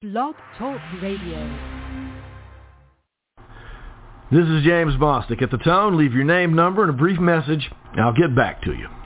Blog Talk Radio. This is James Bostic. At the tone, leave your name, number, and a brief message. I'll get back to you.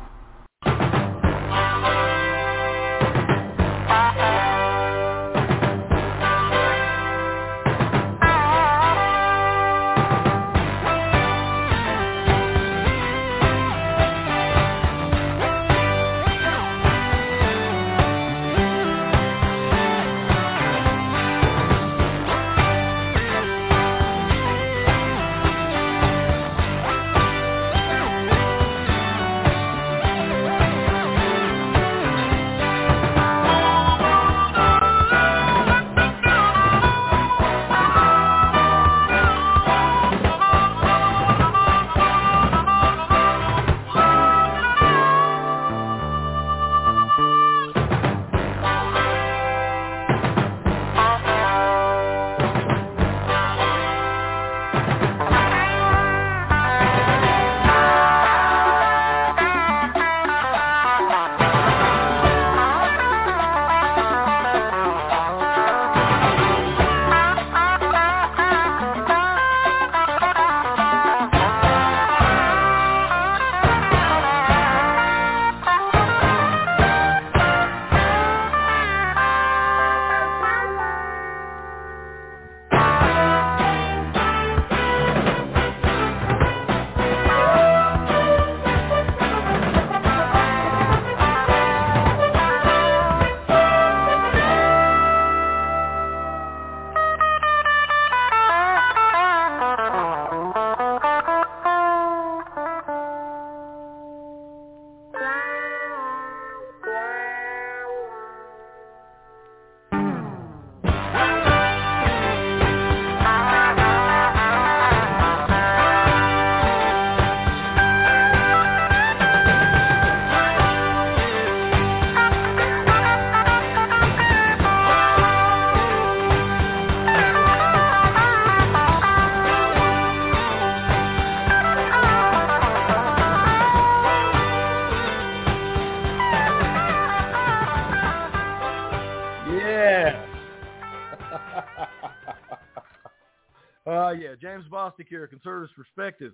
James Bostic here, Conservative Perspectives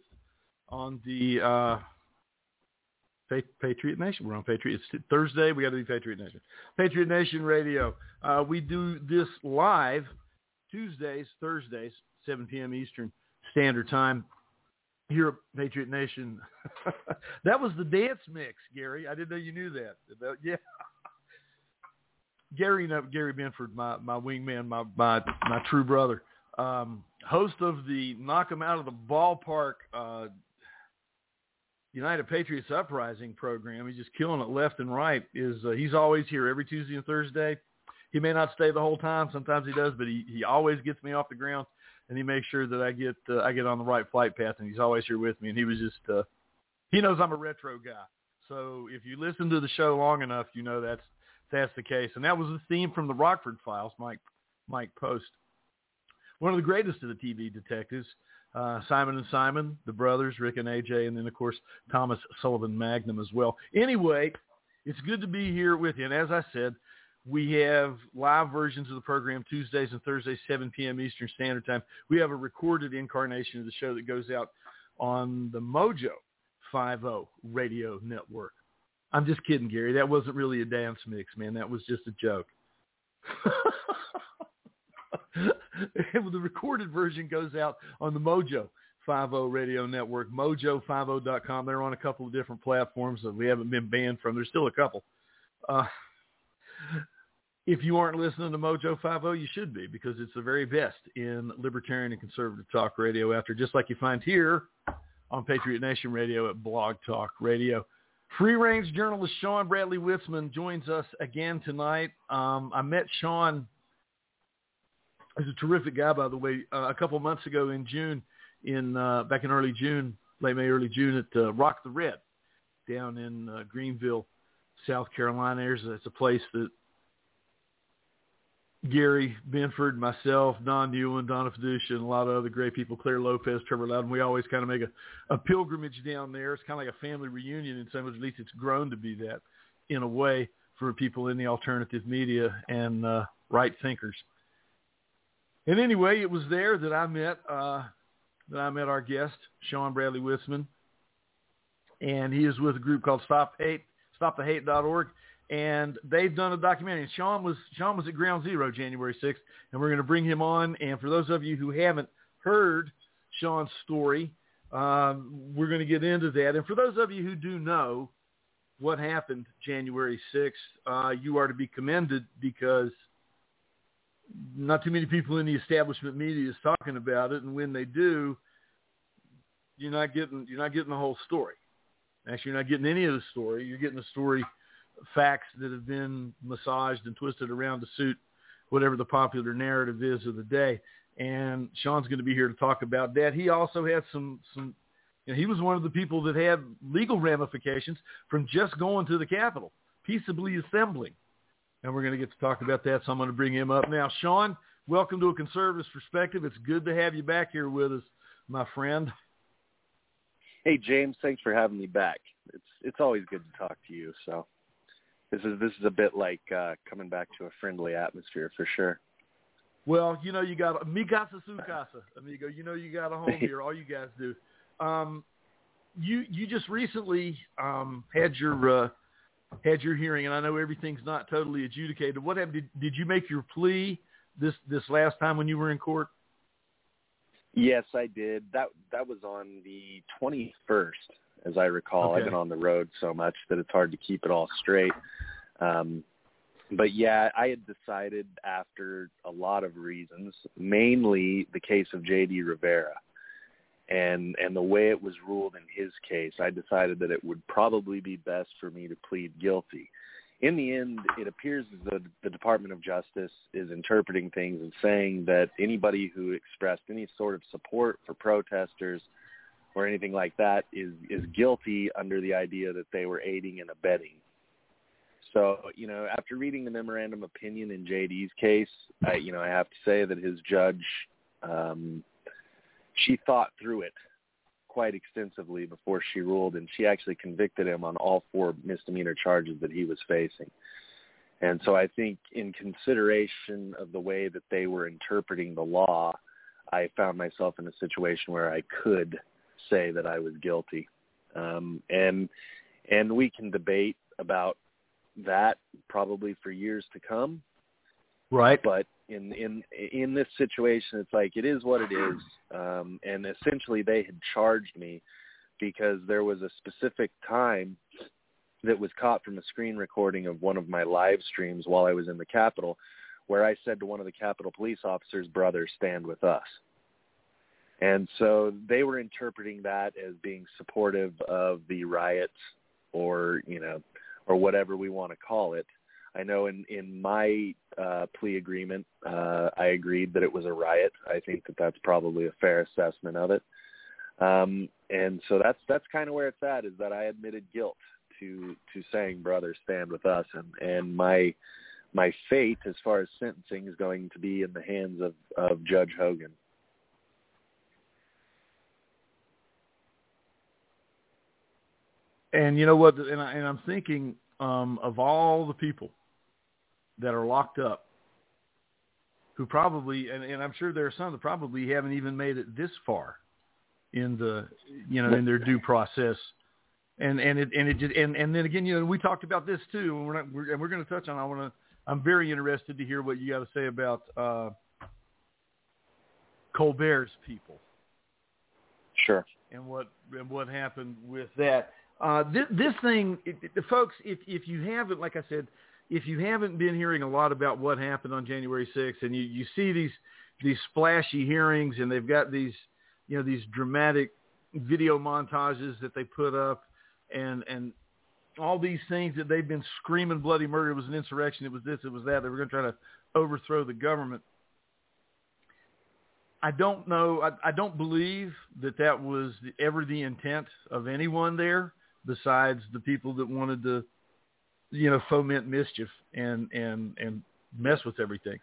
on the Patriot Nation. We're on Patriot. It's Thursday. We got to do Patriot Nation. Patriot Nation Radio. We do this live Tuesdays, Thursdays, 7 p.m. Eastern Standard Time here at Patriot Nation. That was the dance mix, Gary. I didn't know you knew that. Yeah. Gary Benford, my wingman, my true brother. Host of the Knock 'em Out of the Ballpark United Patriots Uprising program. He's just killing it left and right. He's always here every Tuesday and Thursday. He may not stay the whole time. Sometimes he does, but he always gets me off the ground, and he makes sure that I get on the right flight path, and he's always here with me. And he was just he knows I'm a retro guy. So if you listen to the show long enough, you know that's the case. And that was the theme from the Rockford Files, Mike Post. One of the greatest of the TV detectives, Simon and Simon, the brothers, Rick and AJ, and then, of course, Thomas Sullivan Magnum as well. Anyway, it's good to be here with you. And as I said, we have live versions of the program Tuesdays and Thursdays, 7 p.m. Eastern Standard Time. We have a recorded incarnation of the show that goes out on the Mojo 50 radio network. I'm just kidding, Gary. That wasn't really a dance mix, man. That was just a joke. The recorded version goes out on the Mojo 50 radio network, mojo50.com. They're on a couple of different platforms that we haven't been banned from. There's still a couple. If you aren't listening to Mojo 50, you should be, because it's the very best in libertarian and conservative talk radio out there, just like you find here on Patriot Nation Radio at Blog Talk Radio. Free-range journalist Sean Bradley Witzman joins us again tonight. I met Sean. He's a terrific guy, by the way. A couple of months ago in June, back in early June, late May, early June at Rock the Red down in Greenville, South Carolina. It's a place that Gary Benford, myself, Don Newland, Donna Fiducia, and a lot of other great people, Claire Lopez, Trevor Loudon, we always kind of make a pilgrimage down there. It's kind of like a family reunion in some ways. At least it's grown to be that in a way for people in the alternative media. And right thinkers. And anyway, it was there that I met our guest, Sean Bradley Witzman, and he is with a group called StopTheHate.org, and they've done a documentary. And Sean was at Ground Zero January 6th, and we're going to bring him on. And for those of you who haven't heard Sean's story, we're going to get into that. And for those of you who do know what happened January 6th, you are to be commended, because not too many people in the establishment media is talking about it, and when they do, you're not getting the whole story. Actually, you're not getting any of the story. You're getting the story, facts that have been massaged and twisted around to suit whatever the popular narrative is of the day. And Sean's going to be here to talk about that. He also had some he was one of the people that had legal ramifications from just going to the Capitol, peaceably assembling. And we're going to get to talk about that, so I'm going to bring him up now. Sean, welcome to A Conservative's Perspective. It's good to have you back here with us, my friend. Hey, James, thanks for having me back. It's always good to talk to you. So this is a bit like coming back to a friendly atmosphere for sure. Well, you got mi casa su casa, amigo. You got a home here. All you guys do. You just recently had your hearing, and I know everything's not totally adjudicated. What happened? Did you make your plea this last time when you were in court? Yes, I did. That was on the 21st, as I recall. Okay. I've been on the road so much that it's hard to keep it all straight. But yeah, I had decided after a lot of reasons, mainly the case of J.D. Rivera and the way it was ruled in his case, I decided that it would probably be best for me to plead guilty. In the end, it appears as though the Department of Justice is interpreting things and saying that anybody who expressed any sort of support for protesters or anything like that is guilty under the idea that they were aiding and abetting. So, after reading the memorandum opinion in JD's case, I have to say that his judge, she thought through it quite extensively before she ruled, and she actually convicted him on all 4 misdemeanor charges that he was facing. And so I think in consideration of the way that they were interpreting the law, I found myself in a situation where I could say that I was guilty. And we can debate about that probably for years to come. Right. But in this situation, it's like, it is what it is. And essentially they had charged me because there was a specific time that was caught from a screen recording of one of my live streams while I was in the Capitol, where I said to one of the Capitol police officers, "Brother, stand with us." And so they were interpreting that as being supportive of the riots or whatever we want to call it. I know in my plea agreement, I agreed that it was a riot. I think that that's probably a fair assessment of it. And so that's kind of where it's at, is that I admitted guilt to saying, "Brother, stand with us." And my fate as far as sentencing is going to be in the hands of Judge Hogan. And you know what? And I'm thinking of all the people that are locked up, who probably, and I'm sure there are some that probably haven't even made it this far in the, in their due process. And then again, we talked about this too, and we're going to touch on. I'm very interested to hear what you got to say about Colbert's people. Sure. And what happened with that. This thing, folks, if you haven't, like I said, if you haven't been hearing a lot about what happened on January 6th, and you see these splashy hearings, and they've got these dramatic video montages that they put up, and all these things that they've been screaming bloody murder. It was an insurrection. It was this. It was that. They were going to try to overthrow the government. I don't know. I don't believe that was ever the intent of anyone there, besides the people that wanted to, foment mischief and mess with everything.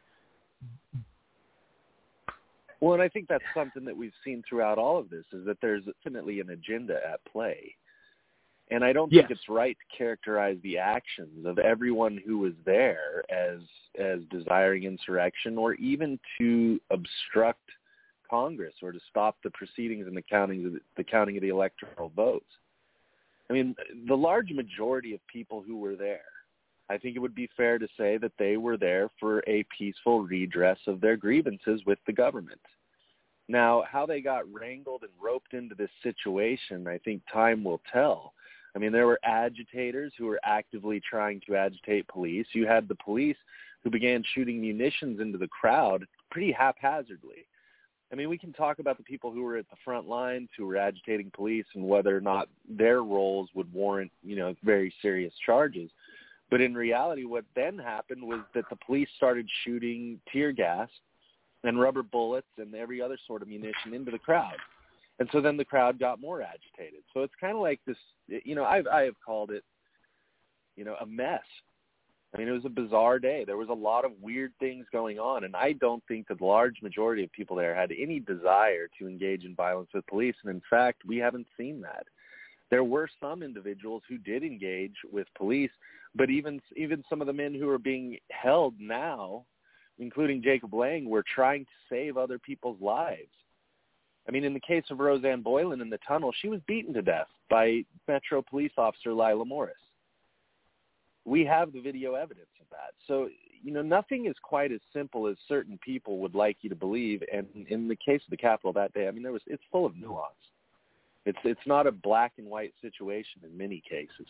Well, and I think that's something that we've seen throughout all of this, is that there's definitely an agenda at play. And I don't think it's right to characterize the actions of everyone who was there as desiring insurrection, or even to obstruct Congress or to stop the proceedings and the counting of the electoral votes. I mean, the large majority of people who were there, I think it would be fair to say that they were there for a peaceful redress of their grievances with the government. Now, how they got wrangled and roped into this situation, I think time will tell. I mean, there were agitators who were actively trying to agitate police. You had the police who began shooting munitions into the crowd pretty haphazardly. I mean, we can talk about the people who were at the front lines, who were agitating police, and whether or not their roles would warrant, very serious charges. But in reality, what then happened was that the police started shooting tear gas and rubber bullets and every other sort of munition into the crowd. And so then the crowd got more agitated. So it's kind of like this, I have called it, a mess. I mean, it was a bizarre day. There was a lot of weird things going on, and I don't think that the large majority of people there had any desire to engage in violence with police. And in fact, we haven't seen that. There were some individuals who did engage with police, but even some of the men who are being held now, including Jacob Lang, were trying to save other people's lives. I mean, in the case of Roseanne Boylan in the tunnel, she was beaten to death by Metro Police Officer Lila Morris. We have the video evidence of that. So, nothing is quite as simple as certain people would like you to believe. And in the case of the Capitol that day, I mean, it's full of nuance. It's not a black and white situation in many cases.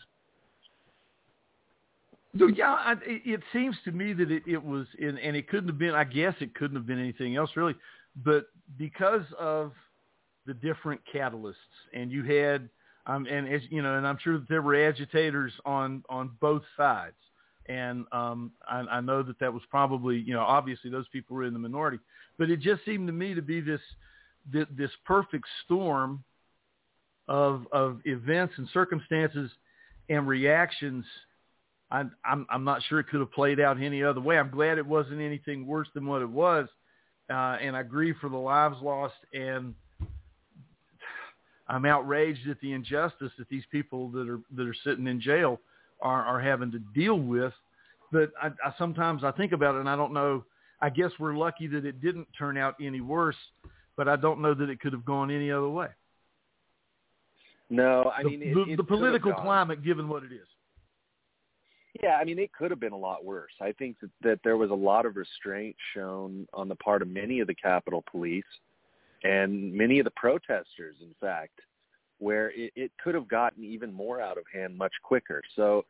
So, yeah, it seems to me that it was, and it couldn't have been, I guess it couldn't have been anything else really, but because of the different catalysts, and you had, and as and I'm sure that there were agitators on both sides, and I know that was probably, obviously those people were in the minority, but it just seemed to me to be this perfect storm of events and circumstances and reactions. I'm not sure it could have played out any other way. I'm glad it wasn't anything worse than what it was, and I grieve for the lives lost, and I'm outraged at the injustice that these people that are sitting in jail are having to deal with. But I sometimes think about it, and I don't know. I guess we're lucky that it didn't turn out any worse, but I don't know that it could have gone any other way. No, I mean, the political climate, given what it is. Yeah, I mean, it could have been a lot worse. I think that there was a lot of restraint shown on the part of many of the Capitol Police and many of the protesters, in fact, where it could have gotten even more out of hand much quicker. So,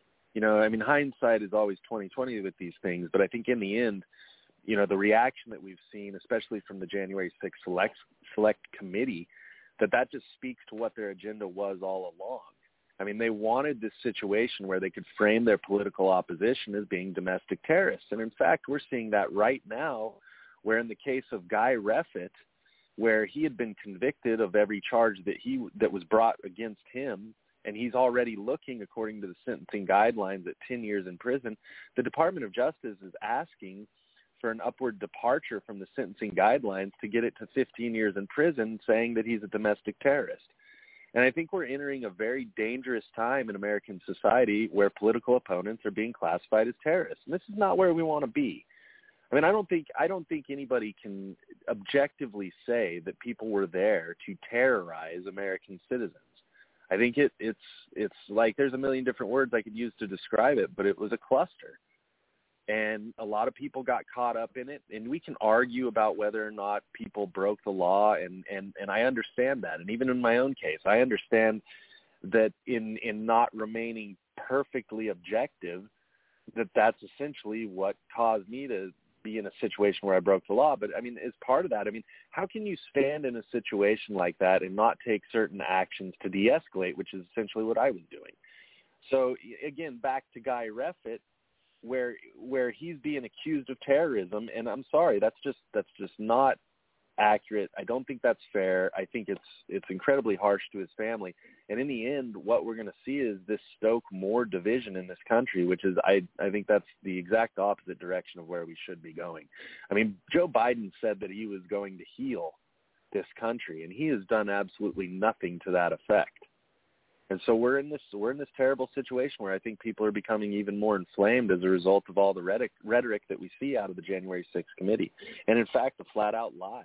I mean, hindsight is always 20/20 with these things, but I think in the end, the reaction that we've seen, especially from the January 6th Select Committee, that just speaks to what their agenda was all along. I mean, they wanted this situation where they could frame their political opposition as being domestic terrorists. And in fact, we're seeing that right now, where in the case of Guy Reffitt, where he had been convicted of every charge that was brought against him, and he's already looking, according to the sentencing guidelines, at 10 years in prison, the Department of Justice is asking for an upward departure from the sentencing guidelines to get it to 15 years in prison, saying that he's a domestic terrorist. And I think we're entering a very dangerous time in American society where political opponents are being classified as terrorists. And this is not where we want to be. I mean, I don't think anybody can objectively say that people were there to terrorize American citizens. I think it's like there's a million different words I could use to describe it, but it was a cluster. And a lot of people got caught up in it, and we can argue about whether or not people broke the law, and I understand that. And even in my own case, I understand that in not remaining perfectly objective, that's essentially what caused me to be in a situation where I broke the law. But I mean, as part of that, I mean, how can you stand in a situation like that and not take certain actions to de-escalate, which is essentially what I was doing? So again, back to Guy Reffitt, where he's being accused of terrorism, and I'm sorry, that's just not accurate. I don't think that's fair. I think it's incredibly harsh to his family. And in the end, what we're going to see is this stoke more division in this country, which is, I think that's the exact opposite direction of where we should be going. I mean, Joe Biden said that he was going to heal this country, and he has done absolutely nothing to that effect. And so we're in this terrible situation where I think people are becoming even more inflamed as a result of all the rhetoric that we see out of the January 6th committee, and in fact the flat out lies.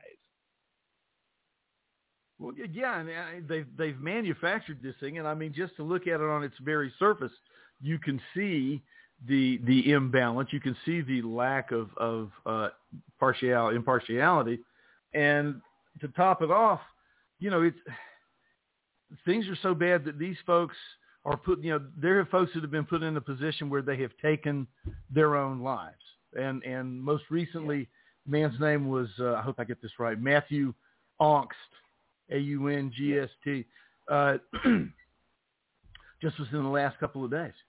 Well, yeah, and they've manufactured this thing, and I mean, just to look at it on its very surface, you can see the imbalance, you can see the lack of impartiality, and to top it off, things are so bad that these folks are there are folks that have been put in a position where they have taken their own lives, and most recently, man's name was I hope I get this right, Matthew Angst. AUNGST, just within the last couple of days.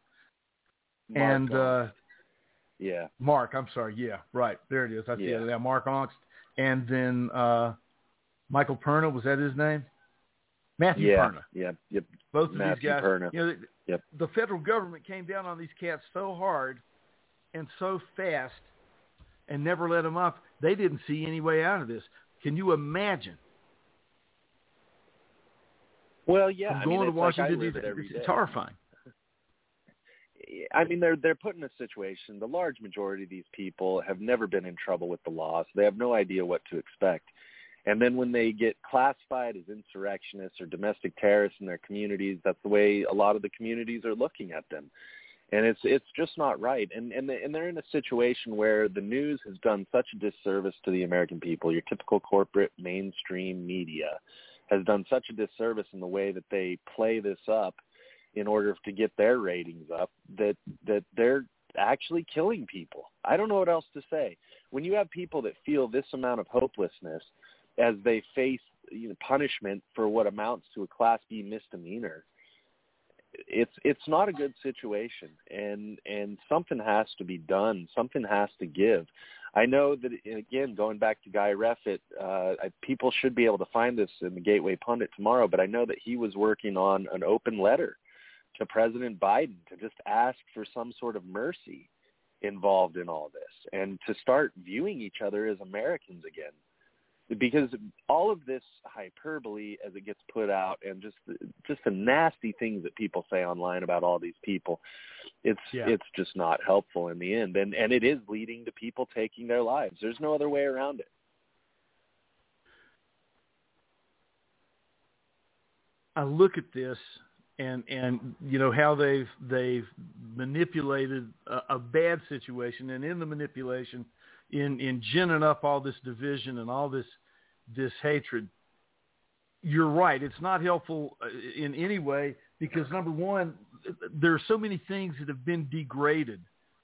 Mark, I'm sorry. Yeah, right. There it is. I see it now. Mark Angst. And then Michael Perna, was that his name? Matthew Perna. Yeah. Yep. Both of Matthew these guys. Perna. The federal government came down on these cats so hard and so fast and never let them up. They didn't see any way out of this. Can you imagine? Well, yeah. I'm going to Washington, D.C. It's horrifying. I mean, they're put in a situation. The large majority of these people have never been in trouble with the law, so they have no idea what to expect. And then when they get classified as insurrectionists or domestic terrorists in their communities, that's the way a lot of the communities are looking at them. And it's just not right. And they're in a situation where the news has done such a disservice to the American people. Your typical corporate mainstream media has done such a disservice in the way that they play this up in order to get their ratings up that they're actually killing people. I don't know what else to say. When you have people that feel this amount of hopelessness as they face punishment for what amounts to a Class B misdemeanor, it's not a good situation, and something has to be done. Something has to give. I know that, again, going back to Guy Reffitt, people should be able to find this in the Gateway Pundit tomorrow, but I know that he was working on an open letter to President Biden to just ask for some sort of mercy involved in all this and to start viewing each other as Americans again. Because all of this hyperbole as it gets put out and just the nasty things that people say online about all these people, it's just not helpful in the end. And it is leading to people taking their lives. There's no other way around it. I look at this and how they've manipulated a bad situation, and in the manipulation, in ginning up all this division and all this hatred. You're right. It's not helpful in any way because, number one, there are so many things that have been degraded.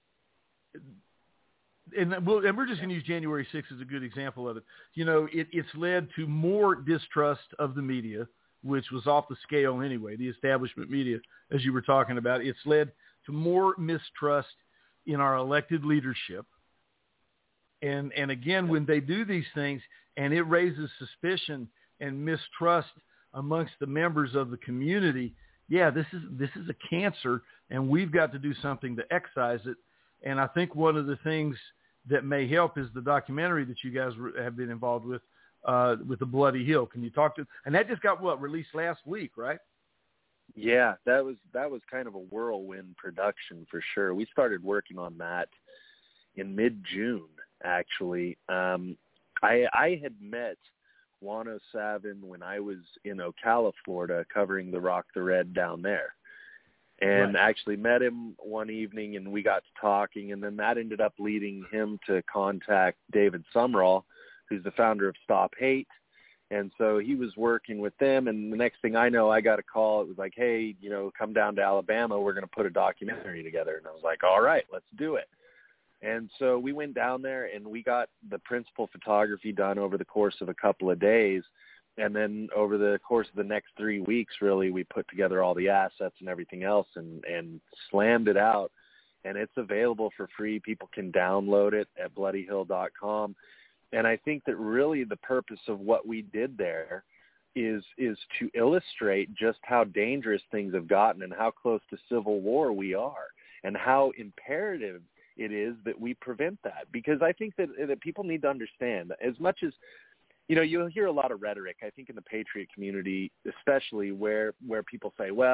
And we're just going to use January 6th as a good example of it. It's led to more distrust of the media, which was off the scale anyway, the establishment media, as you were talking about. It's led to more mistrust in our elected leadership. And again, when they do these things and it raises suspicion and mistrust amongst the members of the community, this is a cancer, and we've got to do something to excise it. And I think one of the things that may help is the documentary that you guys have been involved with the Bloody Hill. Can you talk to? And that just got released last week, right? Yeah, that was kind of a whirlwind production for sure. We started working on that in mid-June. Actually, I had met Juan O'Savin when I was in Ocala, Florida, covering the Rock the Red down there. And actually met him one evening, and we got to talking, and then that ended up leading him to contact David Sumrall, who's the founder of Stop Hate. And so he was working with them, and the next thing I know, I got a call. It was like, hey, come down to Alabama. We're going to put a documentary together. And I was like, all right, let's do it. And so we went down there and we got the principal photography done over the course of a couple of days. And then over the course of the next 3 weeks, really, we put together all the assets and everything else and slammed it out. And it's available for free. People can download it at bloodyhill.com. And I think that really the purpose of what we did there is to illustrate just how dangerous things have gotten and how close to civil war we are and how imperative it is that we prevent that. Because I think that people need to understand, as much as, you'll hear a lot of rhetoric, I think, in the Patriot community, especially where people say, well,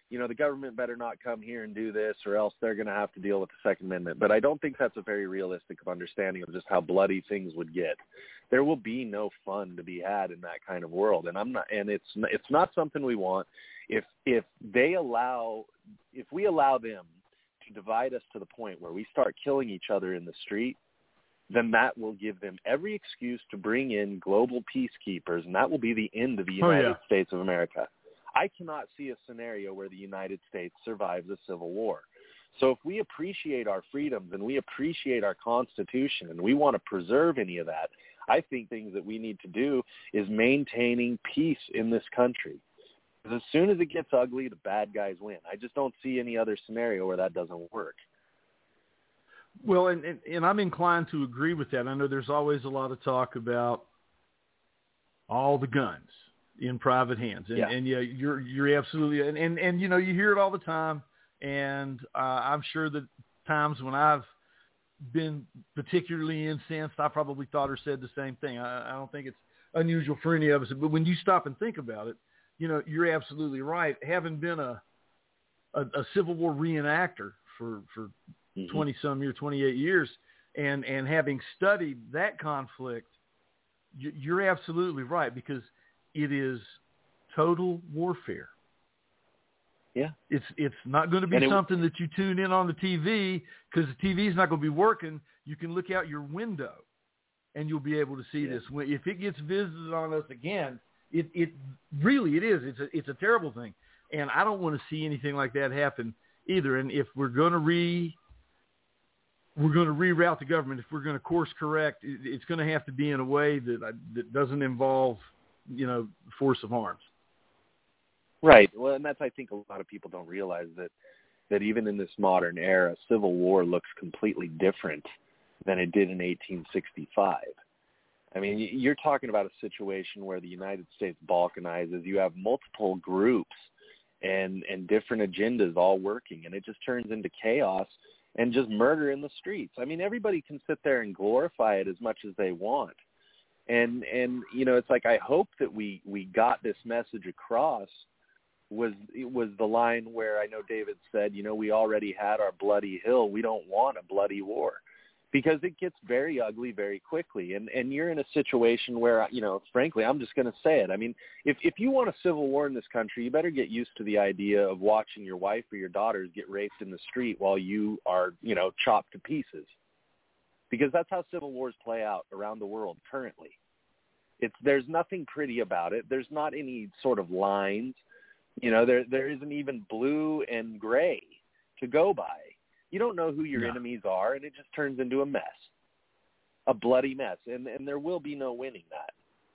the government better not come here and do this or else they're going to have to deal with the Second Amendment. But I don't think that's a very realistic understanding of just how bloody things would get. There will be no fun to be had in that kind of world. And it's not something we want. If we allow them to divide us to the point where we start killing each other in the street, then that will give them every excuse to bring in global peacekeepers, and that will be the end of the United States of America. I cannot see a scenario where the United States survives a civil war. So if we appreciate our freedoms and we appreciate our Constitution and we want to preserve any of that, I think things that we need to do is maintaining peace in this country. Because as soon as it gets ugly, the bad guys win. I just don't see any other scenario where that doesn't work. Well, and I'm inclined to agree with that. I know there's always a lot of talk about all the guns in private hands, and you're absolutely, and you hear it all the time, and I'm sure that times when I've been particularly incensed, I probably thought or said the same thing. I don't think it's unusual for any of us, but when you stop and think about it, you're absolutely right. Having been a Civil War reenactor for 20-some years, 28 years, and having studied that conflict, you're absolutely right, because it is total warfare. Yeah. It's not going to be something that you tune in on the TV, because the TV is not going to be working. You can look out your window and you'll be able to see this. If it gets visited on us again, it really is. It's a terrible thing. And I don't want to see anything like that happen either. And if we're going to reroute the government, if we're going to course correct, it's going to have to be in a way that doesn't involve, force of arms. Right. Well, and that's, I think, a lot of people don't realize that even in this modern era, civil war looks completely different than it did in 1865. I mean, you're talking about a situation where the United States balkanizes. You have multiple groups and different agendas all working, and it just turns into chaos and just murder in the streets. I mean, everybody can sit there and glorify it as much as they want. And it's like, I hope that we got this message across was the line where I know David said, we already had our bloody hill. We don't want a bloody war, because it gets very ugly very quickly. And you're in a situation where, frankly, I'm just going to say it. I mean, if you want a civil war in this country, you better get used to the idea of watching your wife or your daughters get raped in the street while you are, chopped to pieces. Because that's how civil wars play out around the world currently. There's nothing pretty about it. There's not any sort of lines. There isn't even blue and gray to go by. You don't know who your enemies are, and it just turns into a mess, a bloody mess, and there will be no winning that.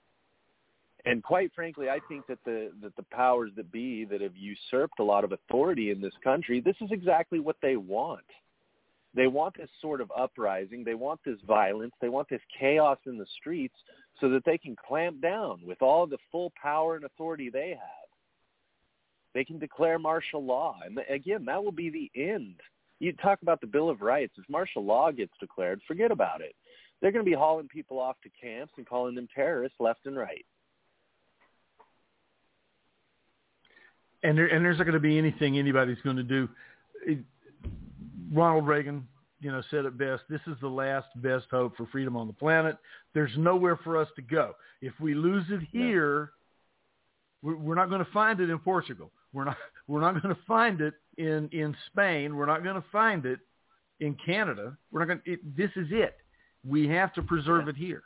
And quite frankly, I think that the powers that be that have usurped a lot of authority in this country, this is exactly what they want. They want this sort of uprising. They want this violence. They want this chaos in the streets so that they can clamp down with all the full power and authority they have. They can declare martial law. And again, that will be the end. You talk about the Bill of Rights. If martial law gets declared, forget about it. They're going to be hauling people off to camps and calling them terrorists left and right. And there's not going to be anything anybody's going to do. Ronald Reagan, said it best. This is the last best hope for freedom on the planet. There's nowhere for us to go. If we lose it here, we're not going to find it in Portugal. We're not going to find it in Spain. We're not going to find it in Canada. This is it. We have to preserve it here.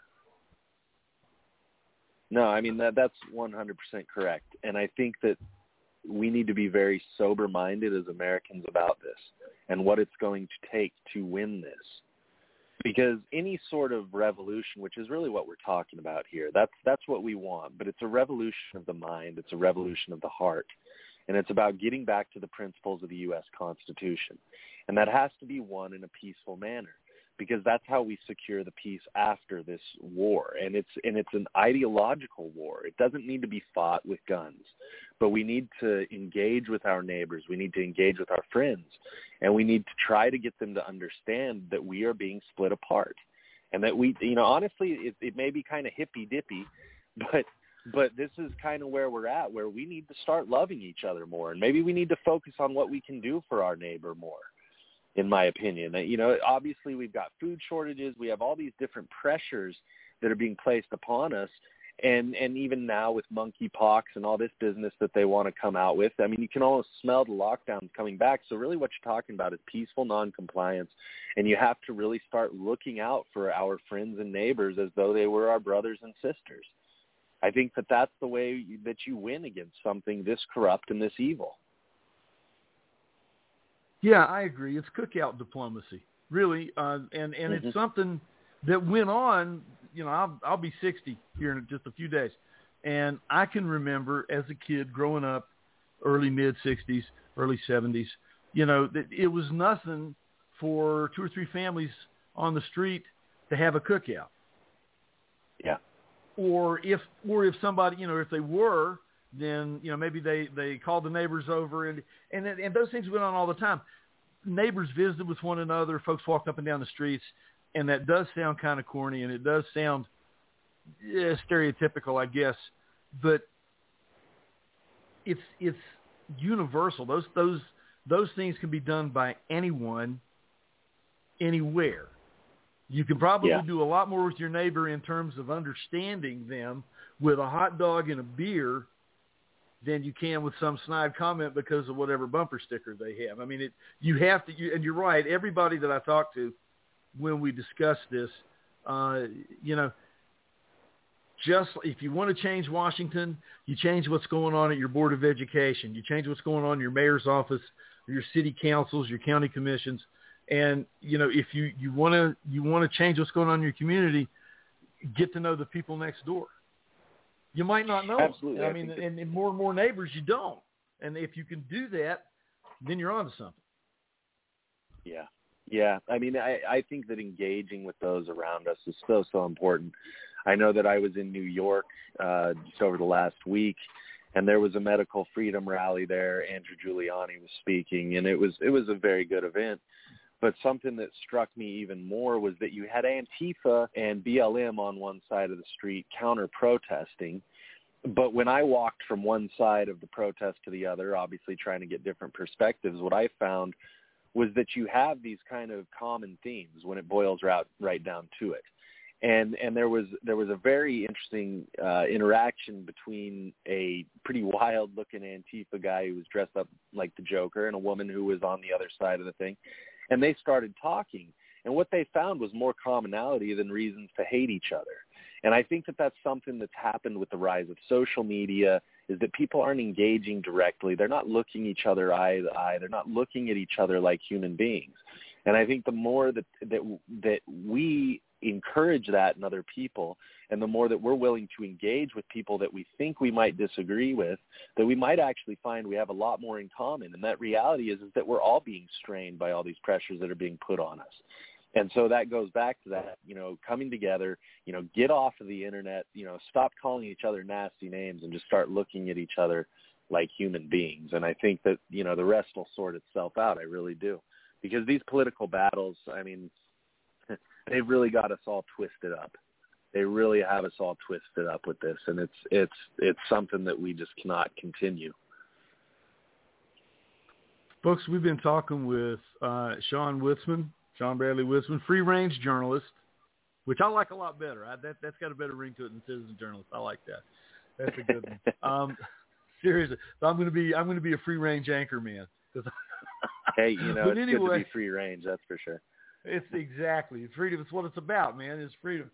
No, I mean, that's 100% correct. And I think that we need to be very sober-minded as Americans about this and what it's going to take to win this. Because any sort of revolution, which is really what we're talking about here, that's what we want. But it's a revolution of the mind. It's a revolution of the heart. And it's about getting back to the principles of the U.S. Constitution. And that has to be won in a peaceful manner, because that's how we secure the peace after this war. And it's an ideological war. It doesn't need to be fought with guns, but we need to engage with our neighbors. We need to engage with our friends, and we need to try to get them to understand that we are being split apart, and that we, honestly, it may be kind of hippy-dippy, but But this is kind of where we're at, where we need to start loving each other more. And maybe we need to focus on what we can do for our neighbor more, in my opinion. You know, obviously we've got food shortages. We have all these different pressures that are being placed upon us. And even now with monkeypox and all this business that they want to come out with, I mean, you can almost smell the lockdowns coming back. So really what you're talking about is peaceful noncompliance. And you have to really start looking out for our friends and neighbors as though they were our brothers and sisters. I think that that's the way that you win against something this corrupt and this evil. Yeah, I agree. It's cookout diplomacy, really. And it's something that went on. You know, I'll be 60 here in just a few days. And I can remember as a kid growing up, early mid-60s, early 70s, you know, that it was nothing for 2 or 3 families on the street to have a cookout. Yeah. Or if somebody, you know, if they were, then, you know, maybe they called the neighbors over and those things went on all the time. Neighbors visited with one another. Folks walked up and down the streets. And that does sound kind of corny, and it does sound stereotypical, I guess. But it's universal. Those things can be done by anyone, anywhere. You can probably do a lot more with your neighbor in terms of understanding them with a hot dog and a beer than you can with some snide comment because of whatever bumper sticker they have. I mean, you have to. And you're right. Everybody that I talk to, when we discuss this, you know, just if you want to change Washington, you change what's going on at your Board of Education. You change what's going on in your mayor's office, your city councils, your county commissions. And, you know, if you want to change what's going on in your community, get to know the people next door. You might not know. Absolutely. I mean, and more and more neighbors you don't. And if you can do that, then you're onto something. Yeah. Yeah, I mean, I think that engaging with those around us is so important. I know that I was in New York just over the last week, and there was a medical freedom rally there. Andrew Giuliani was speaking, and it was a very good event. But something that struck me even more was that you had Antifa and BLM on one side of the street counter-protesting. But when I walked from one side of the protest to the other, obviously trying to get different perspectives, what I found was that you have these kind of common themes when it boils right down to it. And there was a very interesting interaction between a pretty wild-looking Antifa guy who was dressed up like the Joker and a woman who was on the other side of the thing. And they started talking. And what they found was more commonality than reasons to hate each other. And I think that that's something that's happened with the rise of social media, is that people aren't engaging directly. They're not looking each other eye to eye. They're not looking at each other like human beings. And I think the more that we encourage that in other people, and the more that we're willing to engage with people that we think we might disagree with, that we might actually find we have a lot more in common. And that reality is that we're all being strained by all these pressures that are being put on us. And so that goes back to that, you know, coming together, you know, get off of the internet, you know, stop calling each other nasty names and just start looking at each other like human beings. And I think that, you know, the rest will sort itself out. I really do. Because these political battles, I mean, they've really got us all twisted up. They really have us all twisted up with this. And it's something that we just cannot continue. Folks, we've been talking with Sean Bradley Witzman, free-range journalist, which I like a lot better. That's got a better ring to it than citizen journalist. I like that. That's a good one. Seriously, so I'm going to be a free-range anchor man. Hey, you know, it's anyway, good to be free-range. That's for sure. It's exactly freedom. It's what it's about, man. It's freedom.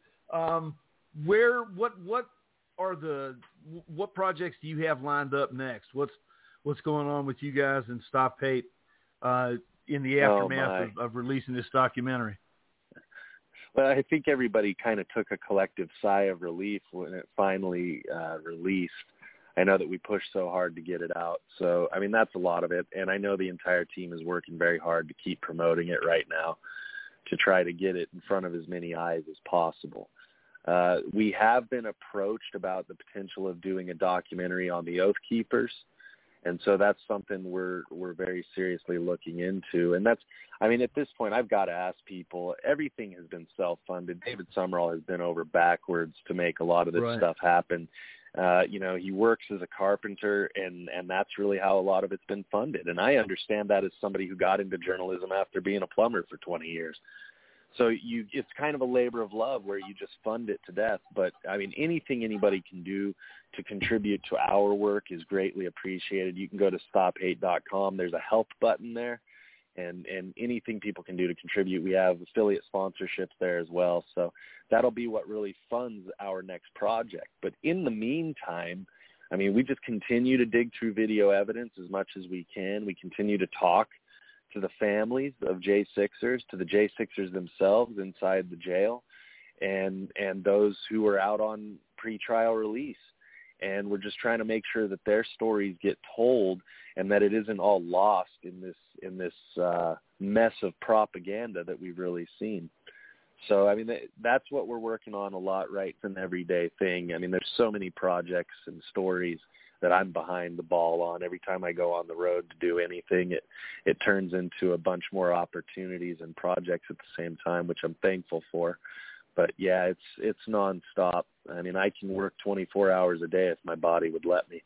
What projects do you have lined up next? What's going on with you guys in Stop Hate in the aftermath of releasing this documentary? Well, I think everybody kind of took a collective sigh of relief when it finally released. I know that we pushed so hard to get it out. So, I mean, that's a lot of it. And I know the entire team is working very hard to keep promoting it right now to try to get it in front of as many eyes as possible. We have been approached about the potential of doing a documentary on the Oath Keepers. And so that's something we're very seriously looking into. And that's, I mean, at this point, I've got to ask people, everything has been self-funded. David Summerall has been over backwards to make a lot of this stuff happen. He works as a carpenter, and that's really how a lot of it's been funded. And I understand that as somebody who got into journalism after being a plumber for 20 years. So it's kind of a labor of love where you just fund it to death. But, I mean, anything anybody can do to contribute to our work is greatly appreciated. You can go to stophate.com. There's a help button there. And anything people can do to contribute. We have affiliate sponsorships there as well. So that'll be what really funds our next project. But in the meantime, I mean, we just continue to dig through video evidence as much as we can. We continue to talk to the families of J6ers, to the J6ers themselves inside the jail, and those who are out on pretrial release. And we're just trying to make sure that their stories get told and that it isn't all lost in this mess of propaganda that we've really seen. So, I mean, that's what we're working on a lot, right? It's an everyday thing. I mean, there's so many projects and stories that I'm behind the ball on. Every time I go on the road to do anything, it turns into a bunch more opportunities and projects at the same time, which I'm thankful for. But yeah, it's nonstop. I mean, I can work 24 hours a day if my body would let me.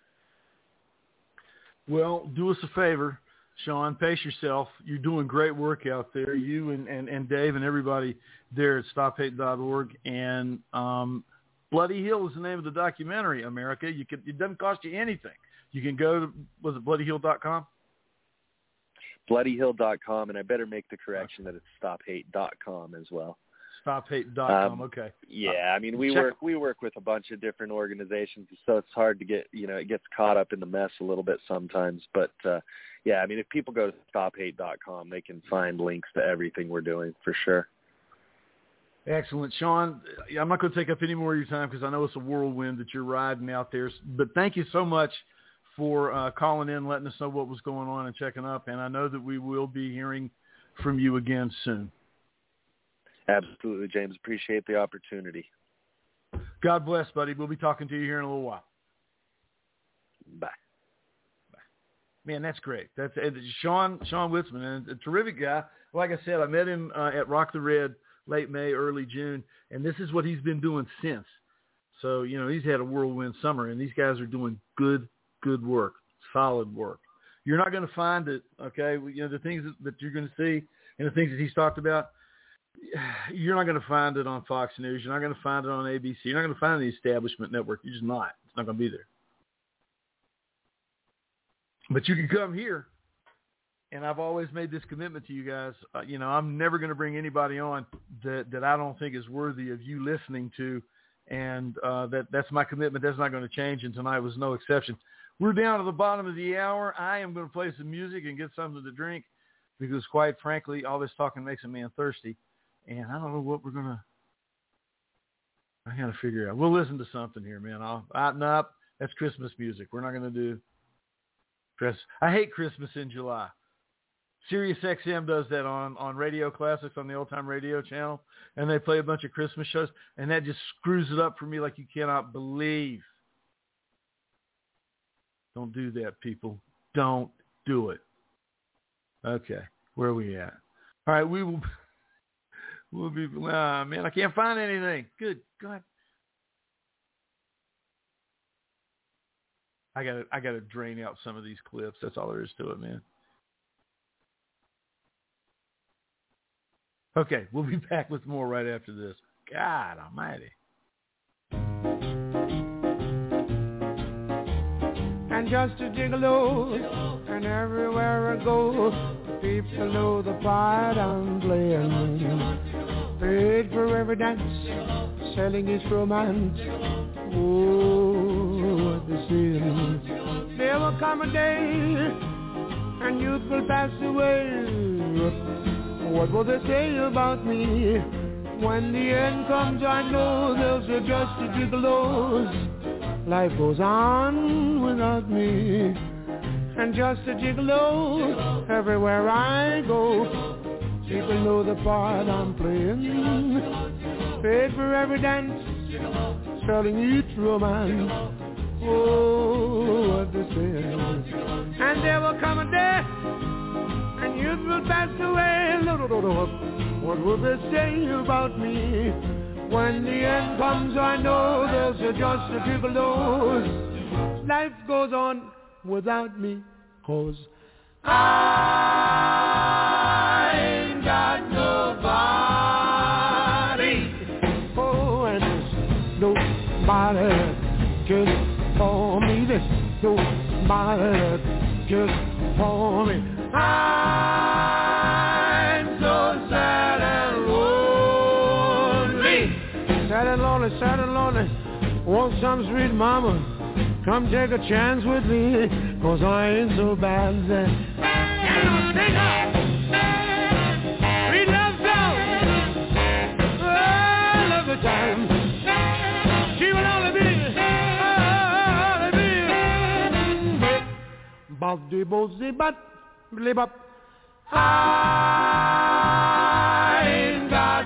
Well, do us a favor, Sean. Pace yourself. You're doing great work out there. You and Dave and everybody there at StopHate.org. And Bloody Hill is the name of the documentary, America. It doesn't cost you anything. You can go to, was it bloodyhill.com? Bloodyhill.com, and I better make the correction that it's StopHate.com as well. StopHate.com. Okay. Yeah, I mean, we work with a bunch of different organizations, so it's hard to get, it gets caught up in the mess a little bit sometimes. But yeah, I mean, if people go to StopHate.com, they can find links to everything we're doing for sure. Excellent, Sean. I'm not going to take up any more of your time because I know it's a whirlwind that you're riding out there. But thank you so much for calling in, letting us know what was going on and checking up. And I know that we will be hearing from you again soon. Absolutely, James. Appreciate the opportunity. God bless, buddy. We'll be talking to you here in a little while. Bye. Man, that's great. That's Sean Witzman, and a terrific guy. Like I said, I met him at Rock the Red late May, early June, and this is what he's been doing since. So, he's had a whirlwind summer, and these guys are doing good work, solid work. You're not going to find it, okay? The things that you're going to see and the things that he's talked about, you're not going to find it on Fox News. You're not going to find it on ABC. You're not going to find it on the establishment network. You're just not. It's not going to be there. But you can come here, and I've always made this commitment to you guys. I'm never going to bring anybody on that I don't think is worthy of you listening to, and that's my commitment. That's not going to change, and tonight was no exception. We're down to the bottom of the hour. I am going to play some music and get something to drink because, quite frankly, all this talking makes a man thirsty. And I don't know what I got to figure out. We'll listen to something here, man. No, that's Christmas music. We're not going to do Christmas. I hate Christmas in July. Sirius XM does that on Radio Classics on the Old Time Radio channel, and they play a bunch of Christmas shows, and that just screws it up for me like you cannot believe. Don't do that, people. Don't do it. Okay, where are we at? All right, we'll be, man, I can't find anything. Good God. I gotta drain out some of these clips. That's all there is to it, man. Okay, we'll be back with more right after this. God almighty. And just a gigolo, and everywhere I go, people know the part I'm playing. Paid for every dance, selling his romance. Oh, what the sin. There will come a day, and youth will pass away. What will they say about me? When the end comes, I know they'll say just a gigolo. Life goes on without me. And just a gigolo, everywhere I go. People know the part I'm playing. Paid for every dance, selling each romance. Oh, what they say. And there will come a day, and youth will pass away. What will they say about me? When the end comes, I know there's just a trickle dose. Life goes on without me, 'cause I ain't got nobody. Oh, and there's nobody that cares for me. There's nobody that cares for me. I'm so sad and lonely. Sad and lonely, sad and lonely. Want some sweet mama, come take a chance with me, 'cause I ain't so bad. And I'll sing up. We love song. Oh, I love the time. She will only be, Bobby Bozy, but live up. I ain't got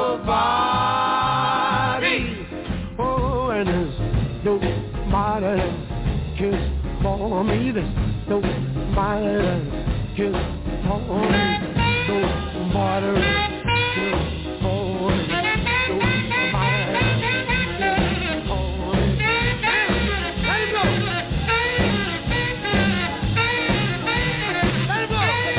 nobody. Oh, and there's nobody that cares for me. There's nobody that cares for me. Nobody that cares for me. Nobody that cares for me. Let it go. Let it go.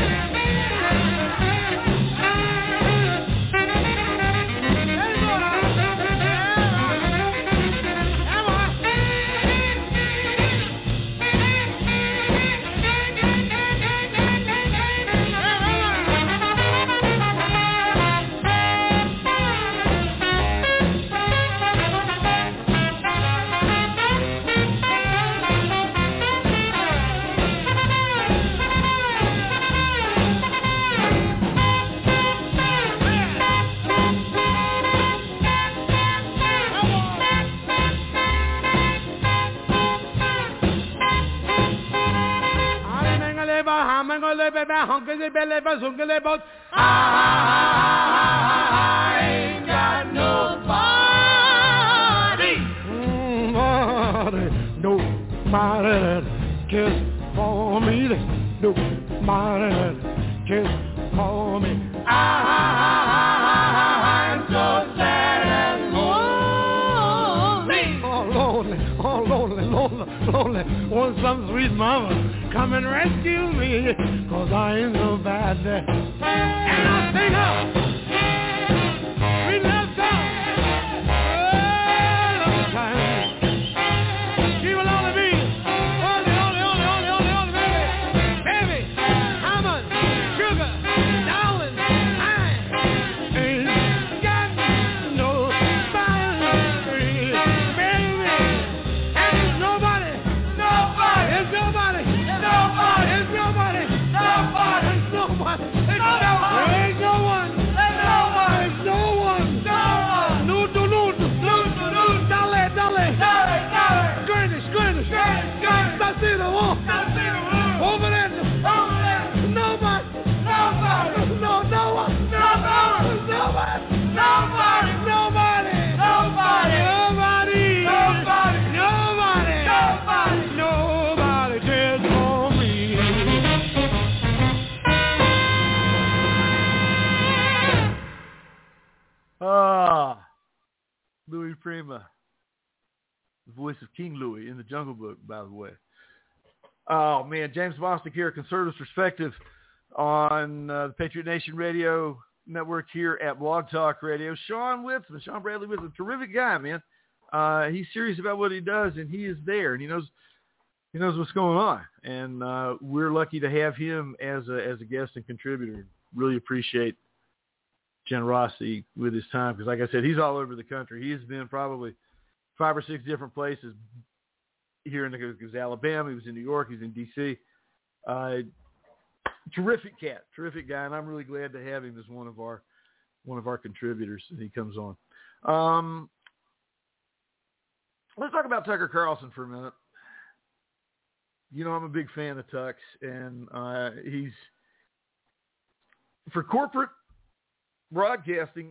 I ain't got nobody. Nobody that cares for me. There's nobody that cares for me. I'm so sad and lonely. Oh, lonely, oh, lonely, lonely, lonely. Want some sweet mama, come and rescue me, 'cause I ain't so bad. And I'll sing up. We love song. All of the time. She will only be only, baby. Baby, how much sugar, darling, I ain't got nobody, baby. And there's nobody, there's nobody, there's nobody, there's nobody, there's nobody. There's no one. There's no one. There's no one. No one. Nudo. Dale. Skirnish. Stasino. Over there. Nobody. No one. Nobody cares for me. Louis Prima, the voice of King Louis in the Jungle Book, by the way. Oh, man, James Bostic here, Conservative Perspective on the Patriot Nation Radio Network here at Blog Talk Radio. Sean Bradley Witzman, terrific guy, man. He's serious about what he does, and he is there, and he knows what's going on. And we're lucky to have him as a guest and contributor. Really appreciate generosity with his time, because like I said, he's all over the country. He has been probably 5 or 6 different places here he was Alabama, he was in New York, he's in DC. Terrific cat, terrific guy, and I'm really glad to have him as one of our contributors that he comes on. Let's talk about Tucker Carlson for a minute. You know, I'm a big fan of Tux, and he's for corporate broadcasting,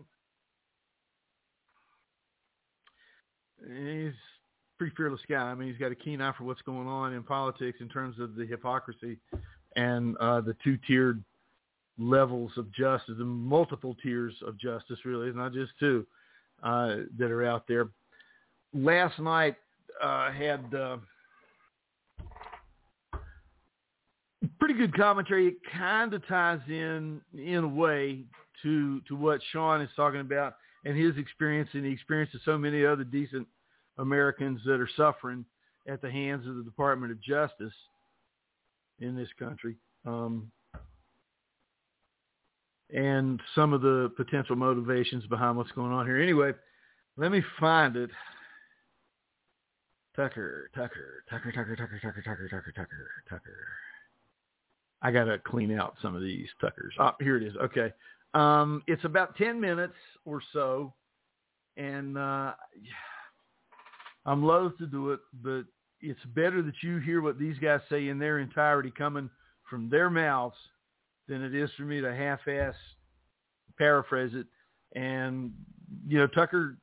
he's a pretty fearless guy. I mean, he's got a keen eye for what's going on in politics in terms of the hypocrisy and the 2-tiered levels of justice, the multiple tiers of justice, really, not just 2. that are out there. Last night had pretty good commentary. It kind of ties in a way to what Sean is talking about and his experience and the experience of so many other decent Americans that are suffering at the hands of the Department of Justice in this country. And some of the potential motivations behind what's going on here. Anyway, let me find it. Tucker. I got to clean out some of these Tuckers. Here it is. Okay. It's about 10 minutes or so, and I'm loath to do it, but it's better that you hear what these guys say in their entirety coming from their mouths than it is for me to half-ass paraphrase it. And, Tucker,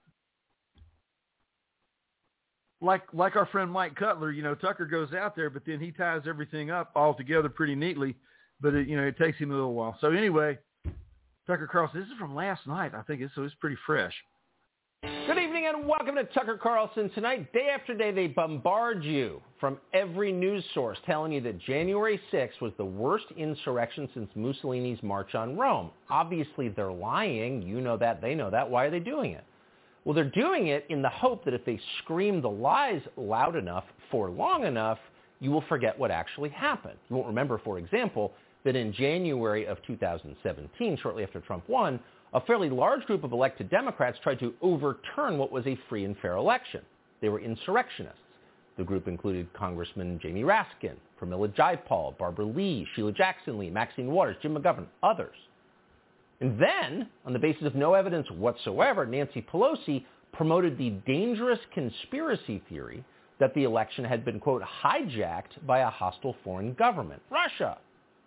like our friend Mike Cutler, Tucker goes out there, but then he ties everything up all together pretty neatly, but it takes him a little while. So anyway, Tucker Carlson, this is from last night, I think, so it's pretty fresh. Good evening and welcome to Tucker Carlson. Tonight, day after day, they bombard you from every news source telling you that January 6th was the worst insurrection since Mussolini's March on Rome. Obviously, they're lying. You know that. They know that. Why are they doing it? Well, they're doing it in the hope that if they scream the lies loud enough for long enough, you will forget what actually happened. You won't remember, for example, that in January of 2017, shortly after Trump won, a fairly large group of elected Democrats tried to overturn what was a free and fair election. They were insurrectionists. The group included Congressman Jamie Raskin, Pramila Jayapal, Barbara Lee, Sheila Jackson Lee, Maxine Waters, Jim McGovern, others. And then, on the basis of no evidence whatsoever, Nancy Pelosi promoted the dangerous conspiracy theory that the election had been, quote, hijacked by a hostile foreign government, Russia.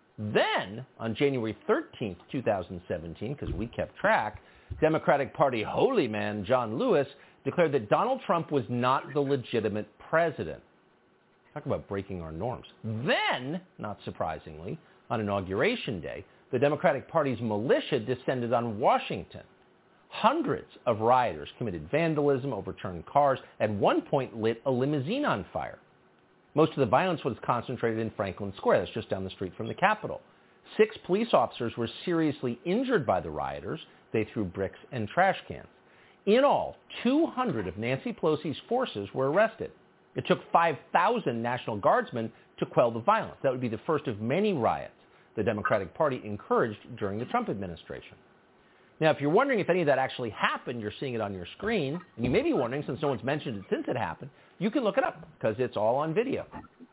Then, on January 13th, 2017, because we kept track, Democratic Party holy man John Lewis declared that Donald Trump was not the legitimate president. Talk about breaking our norms. Then, not surprisingly, on Inauguration Day, the Democratic Party's militia descended on Washington. Hundreds of rioters committed vandalism, overturned cars, at one point lit a limousine on fire. Most of the violence was concentrated in Franklin Square. That's just down the street from the Capitol. 6 police officers were seriously injured by the rioters. They threw bricks and trash cans. In all, 200 of Nancy Pelosi's forces were arrested. It took 5,000 National Guardsmen to quell the violence. That would be the first of many riots the Democratic Party encouraged during the Trump administration. Now, if you're wondering if any of that actually happened, you're seeing it on your screen, and you may be wondering, since no one's mentioned it since it happened, you can look it up because it's all on video.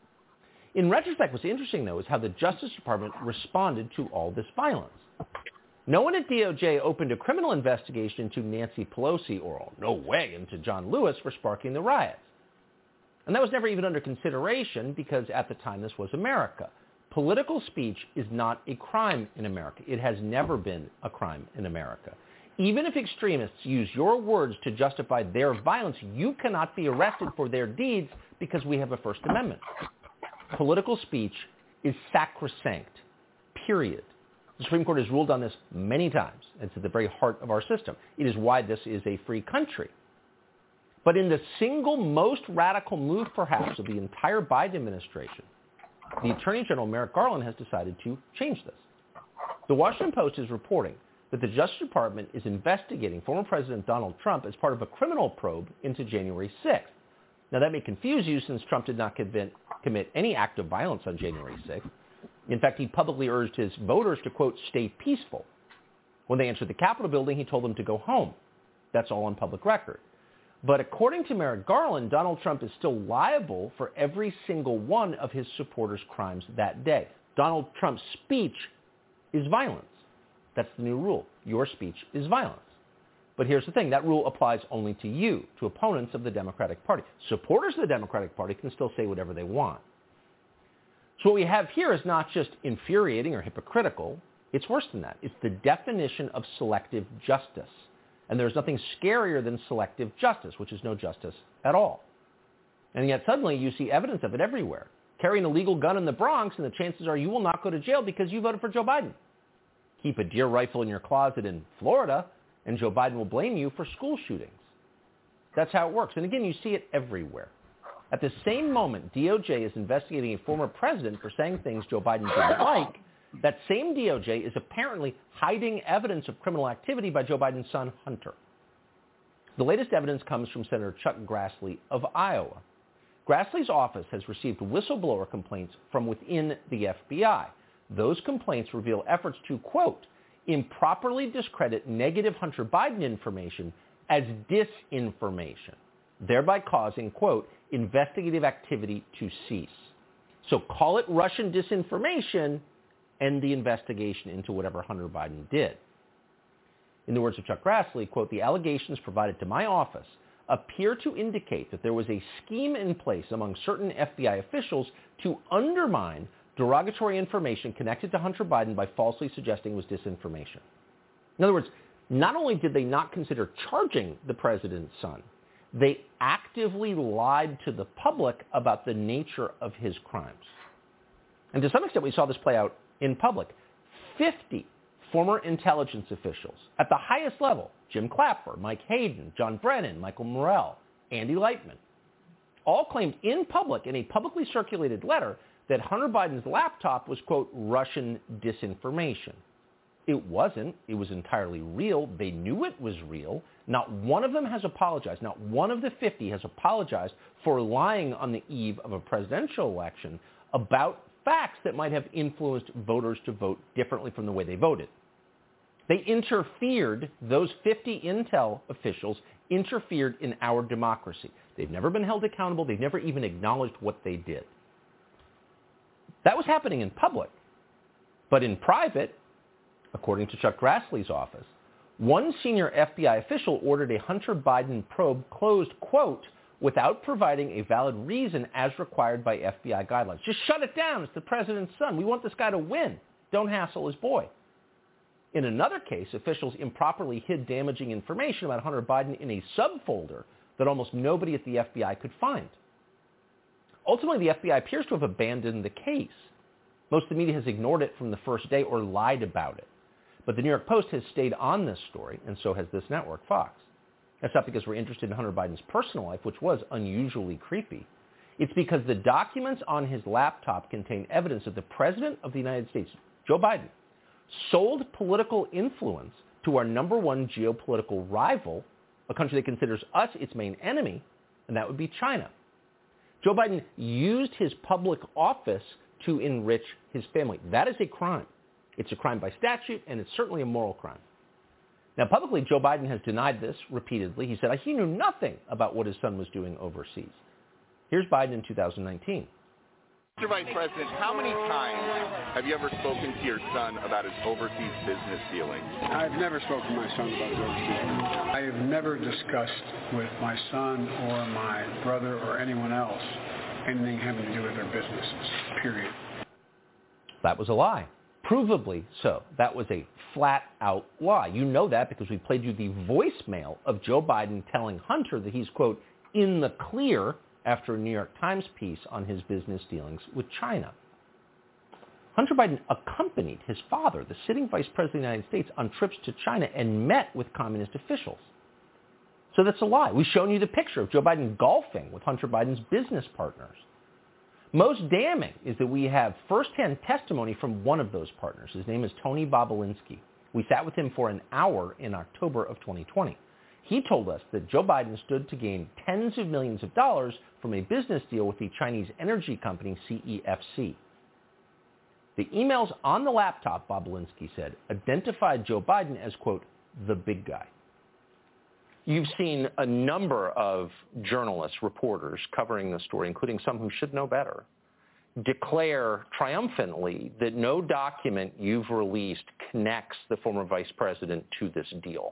In retrospect, what's interesting, though, is how the Justice Department responded to all this violence. No one at DOJ opened a criminal investigation into Nancy Pelosi or, no way, into John Lewis for sparking the riots. And that was never even under consideration because at the time this was America. Political speech is not a crime in America. It has never been a crime in America. Even if extremists use your words to justify their violence, you cannot be arrested for their deeds because we have a First Amendment. Political speech is sacrosanct, period. The Supreme Court has ruled on this many times. It's at the very heart of our system. It is why this is a free country. But in the single most radical move, perhaps, of the entire Biden administration, the Attorney General Merrick Garland has decided to change this. The Washington Post is reporting that the Justice Department is investigating former President Donald Trump as part of a criminal probe into January 6th. Now, that may confuse you since Trump did not commit any act of violence on January 6th. In fact, he publicly urged his voters to, quote, stay peaceful. When they entered the Capitol building, he told them to go home. That's all on public record. But according to Merrick Garland, Donald Trump is still liable for every single one of his supporters' crimes that day. Donald Trump's speech is violence. That's the new rule. Your speech is violence. But here's the thing. That rule applies only to you, to opponents of the Democratic Party. Supporters of the Democratic Party can still say whatever they want. So what we have here is not just infuriating or hypocritical. It's worse than that. It's the definition of selective justice. And there's nothing scarier than selective justice, which is no justice at all. And yet suddenly you see evidence of it everywhere. Carrying a legal gun in the Bronx, and the chances are you will not go to jail because you voted for Joe Biden. Keep a deer rifle in your closet in Florida, and Joe Biden will blame you for school shootings. That's how it works. And again, you see it everywhere. At the same moment, DOJ is investigating a former president for saying things Joe Biden didn't like. That same DOJ is apparently hiding evidence of criminal activity by Joe Biden's son, Hunter. The latest evidence comes from Senator Chuck Grassley of Iowa. Grassley's office has received whistleblower complaints from within the FBI. Those complaints reveal efforts to, quote, improperly discredit negative Hunter Biden information as disinformation, thereby causing, quote, investigative activity to cease. So call it Russian disinformation, end the investigation into whatever Hunter Biden did. In the words of Chuck Grassley, quote, the allegations provided to my office appear to indicate that there was a scheme in place among certain FBI officials to undermine derogatory information connected to Hunter Biden by falsely suggesting it was disinformation. In other words, not only did they not consider charging the president's son, they actively lied to the public about the nature of his crimes. And to some extent, we saw this play out in public. 50 former intelligence officials at the highest level, Jim Clapper, Mike Hayden, John Brennan, Michael Morell, Andy Lightman, all claimed in public, in a publicly circulated letter, that Hunter Biden's laptop was, quote, Russian disinformation. It wasn't. It was entirely real. They knew it was real. Not one of them has apologized. Not one of the 50 has apologized for lying on the eve of a presidential election about facts that might have influenced voters to vote differently from the way they voted. They interfered, those 50 intel officials interfered in our democracy. They've never been held accountable. They've never even acknowledged what they did. That was happening in public. But in private, according to Chuck Grassley's office, one senior FBI official ordered a Hunter Biden probe closed, quote, without providing a valid reason as required by FBI guidelines. Just shut it down. It's the president's son. We want this guy to win. Don't hassle his boy. In another case, officials improperly hid damaging information about Hunter Biden in a subfolder that almost nobody at the FBI could find. Ultimately, the FBI appears to have abandoned the case. Most of the media has ignored it from the first day or lied about it. But the New York Post has stayed on this story, and so has this network, Fox. That's not because we're interested in Hunter Biden's personal life, which was unusually creepy. It's because the documents on his laptop contain evidence that the President of the United States, Joe Biden, sold political influence to our number one geopolitical rival, a country that considers us its main enemy, and that would be China. Joe Biden used his public office to enrich his family. That is a crime. It's a crime by statute, and it's certainly a moral crime. Now, publicly, Joe Biden has denied this repeatedly. He said he knew nothing about what his son was doing overseas. Here's Biden in 2019. Mr. Vice President, how many times have you ever spoken to your son about his overseas business dealings? I've never spoken to my son about his overseas business. I have never discussed with my son or my brother or anyone else anything having to do with their businesses, period. That was a lie. Provably so. That was a flat-out lie. You know that because we played you the voicemail of Joe Biden telling Hunter that he's, quote, in the clear after a New York Times piece on his business dealings with China. Hunter Biden accompanied his father, the sitting vice president of the United States, on trips to China and met with communist officials. So that's a lie. We've shown you the picture of Joe Biden golfing with Hunter Biden's business partners. Most damning is that we have firsthand testimony from one of those partners. His name is Tony Bobulinski. We sat with him for an hour in October of 2020. He told us that Joe Biden stood to gain tens of millions of dollars from a business deal with the Chinese energy company CEFC. The emails on the laptop, Bobulinski said, identified Joe Biden as, quote, the big guy. You've seen a number of journalists, reporters covering the story, including some who should know better, declare triumphantly that no document you've released connects the former vice president to this deal.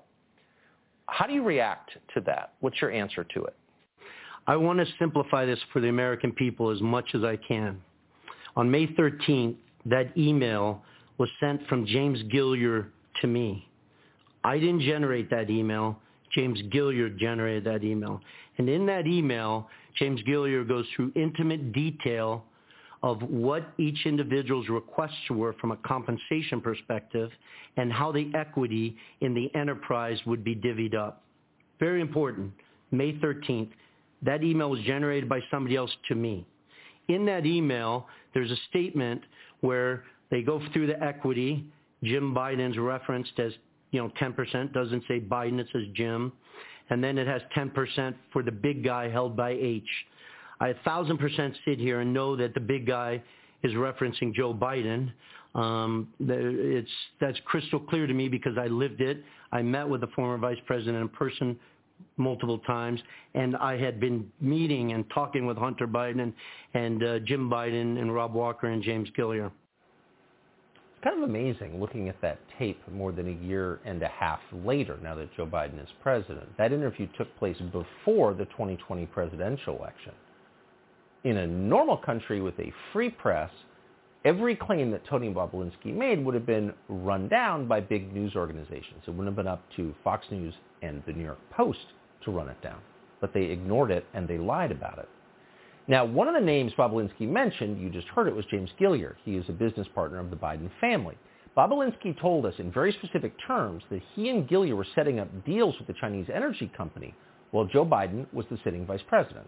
How do you react to that? What's your answer to it? I want to simplify this for the American people as much as I can. On May 13th, that email was sent from James Gilliard to me. I didn't generate that email. James Gilliard generated that email. And in that email, James Gilliard goes through intimate detail of what each individual's requests were from a compensation perspective and how the equity in the enterprise would be divvied up. Very important. May 13th, that email was generated by somebody else to me. In that email, there's a statement where they go through the equity. Jim Biden's referenced as 10%, doesn't say Biden, it says Jim. And then it has 10% for the big guy held by H. I 1,000% sit here and know that the big guy is referencing Joe Biden. That's crystal clear to me because I lived it. I met with the former vice president in person multiple times, and I had been meeting and talking with Hunter Biden and Jim Biden and Rob Walker and James Gilliar. Kind of amazing looking at that tape more than a year and a half later, now that Joe Biden is president. That interview took place before the 2020 presidential election. In a normal country with a free press, every claim that Tony Bobulinski made would have been run down by big news organizations. It wouldn't have been up to Fox News and the New York Post to run it down. But they ignored it and they lied about it. Now, one of the names Bobulinski mentioned, you just heard it, was James Gilliar. He is a business partner of the Biden family. Bobulinski told us in very specific terms that he and Gilliar were setting up deals with the Chinese energy company while Joe Biden was the sitting vice president.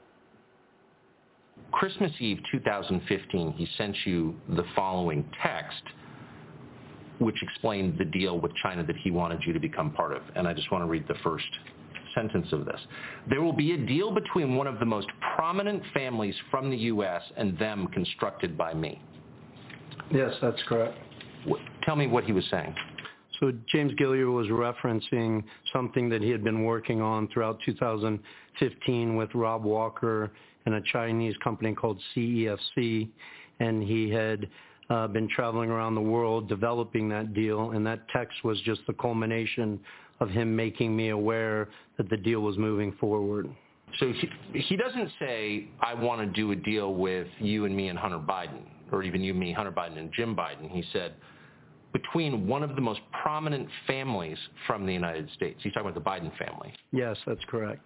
Christmas Eve 2015, he sent you the following text, which explained the deal with China that he wanted you to become part of. And I just want to read the first sentence of this. There will be a deal between one of the most prominent families from the U.S. and them constructed by me. Yes, that's correct. Tell me what he was saying. So James Gilliar was referencing something that he had been working on throughout 2015 with Rob Walker and a Chinese company called CEFC, and he had been traveling around the world developing that deal, and that text was just the culmination of him making me aware that the deal was moving forward. So he doesn't say, I want to do a deal with you and me and Hunter Biden, or even you, me, Hunter Biden, and Jim Biden. He said, between one of the most prominent families from the United States. He's talking about the Biden family. Yes, that's correct.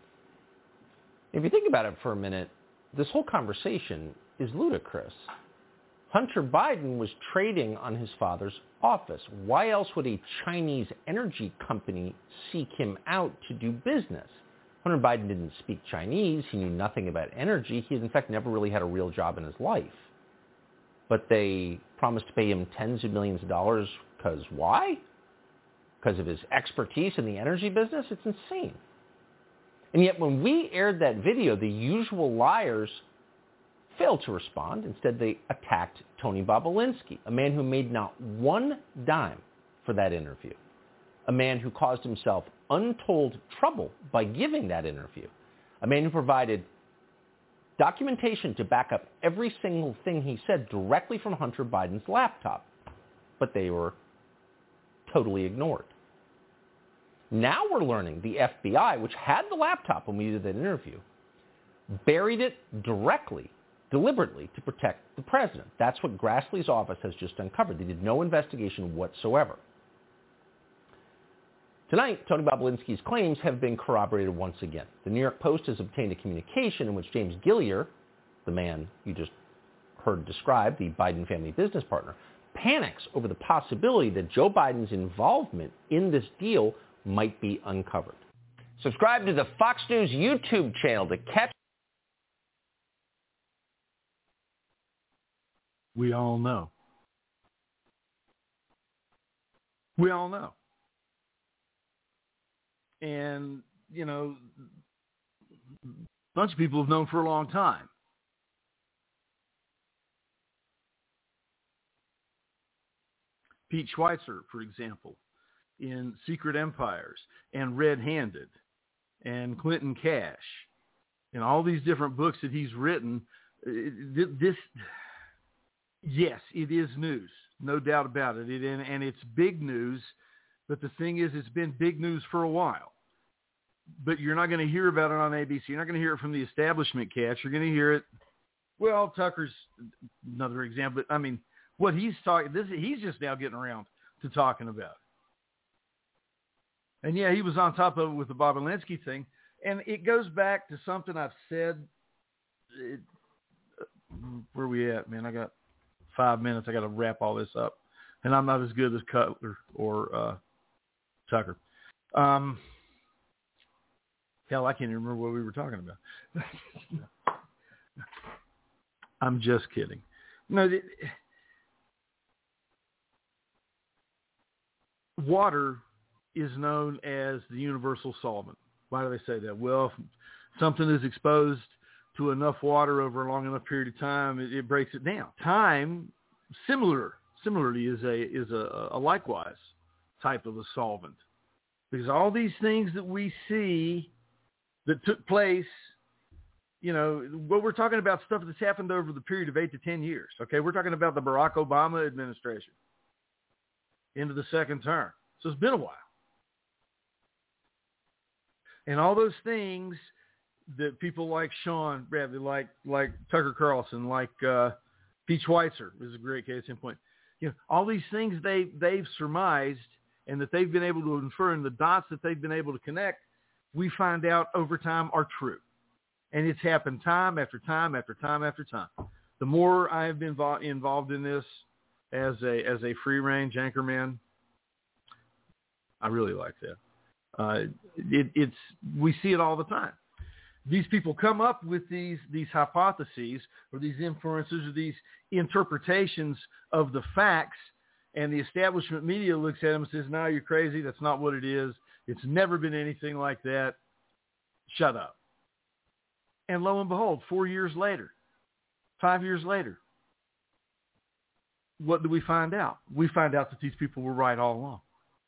If you think about it for a minute, this whole conversation is ludicrous. Hunter Biden was trading on his father's office. Why else would a Chinese energy company seek him out to do business? Hunter Biden didn't speak Chinese. He knew nothing about energy. He, in fact, never really had a real job in his life. But they promised to pay him tens of millions of dollars because why? Because of his expertise in the energy business? It's insane. And yet when we aired that video, the usual liars failed to respond. Instead, they attacked Tony Bobulinski, a man who made not one dime for that interview, a man who caused himself untold trouble by giving that interview, a man who provided documentation to back up every single thing he said directly from Hunter Biden's laptop, but they were totally ignored. Now we're learning the FBI, which had the laptop when we did that interview, buried it deliberately to protect the president. That's what Grassley's office has just uncovered. They did no investigation whatsoever. Tonight, Tony Bobulinski's claims have been corroborated once again. The New York Post has obtained a communication in which James Gilliar, the man you just heard described, the Biden family business partner, panics over the possibility that Joe Biden's involvement in this deal might be uncovered. Subscribe to the Fox News YouTube channel to catch. We all know. We all know. And, you know, a bunch of people have known for a long time. Pete Schweitzer, for example, in Secret Empires and Red-Handed and Clinton Cash and all these different books that he's written, yes, it is news, no doubt about it. And it's big news, but the thing is, it's been big news for a while. But you're not going to hear about it on ABC. You're not going to hear it from the establishment cast. You're going to hear it, well, Tucker's another example. I mean, what he's talking, he's just now getting around to talking about it. And yeah, he was on top of it with the Bobulinski thing. And it goes back to something I've said. Where are we at, man? 5 minutes. I got to wrap all this up, and I'm not as good as Cutler or Tucker. Hell, I can't even remember what we were talking about. I'm just kidding. No, water is known as the universal solvent. Why do they say that? Well, if something is exposed to enough water over a long enough period of time, it breaks it down. Time, similarly, is a likewise type of a solvent, because all these things that we see that took place, what we're talking about, stuff that's happened over the period of 8 to 10 years. Okay, we're talking about the Barack Obama administration into the second term. So it's been a while. And all those things that people like Sean Bradley, like Tucker Carlson, like Pete Schweitzer is a great case in point. All these things they've surmised and that they've been able to infer, and the dots that they've been able to connect, we find out over time are true. And it's happened time after time after time after time. The more I have been involved in this as a free-range anchorman, I really like that. We see it all the time. These people come up with these hypotheses or these inferences or these interpretations of the facts, and the establishment media looks at them and says, "No, you're crazy. That's not what it is. It's never been anything like that. Shut up." And lo and behold, 4 years later, 5 years later, what do we find out? We find out that these people were right all along.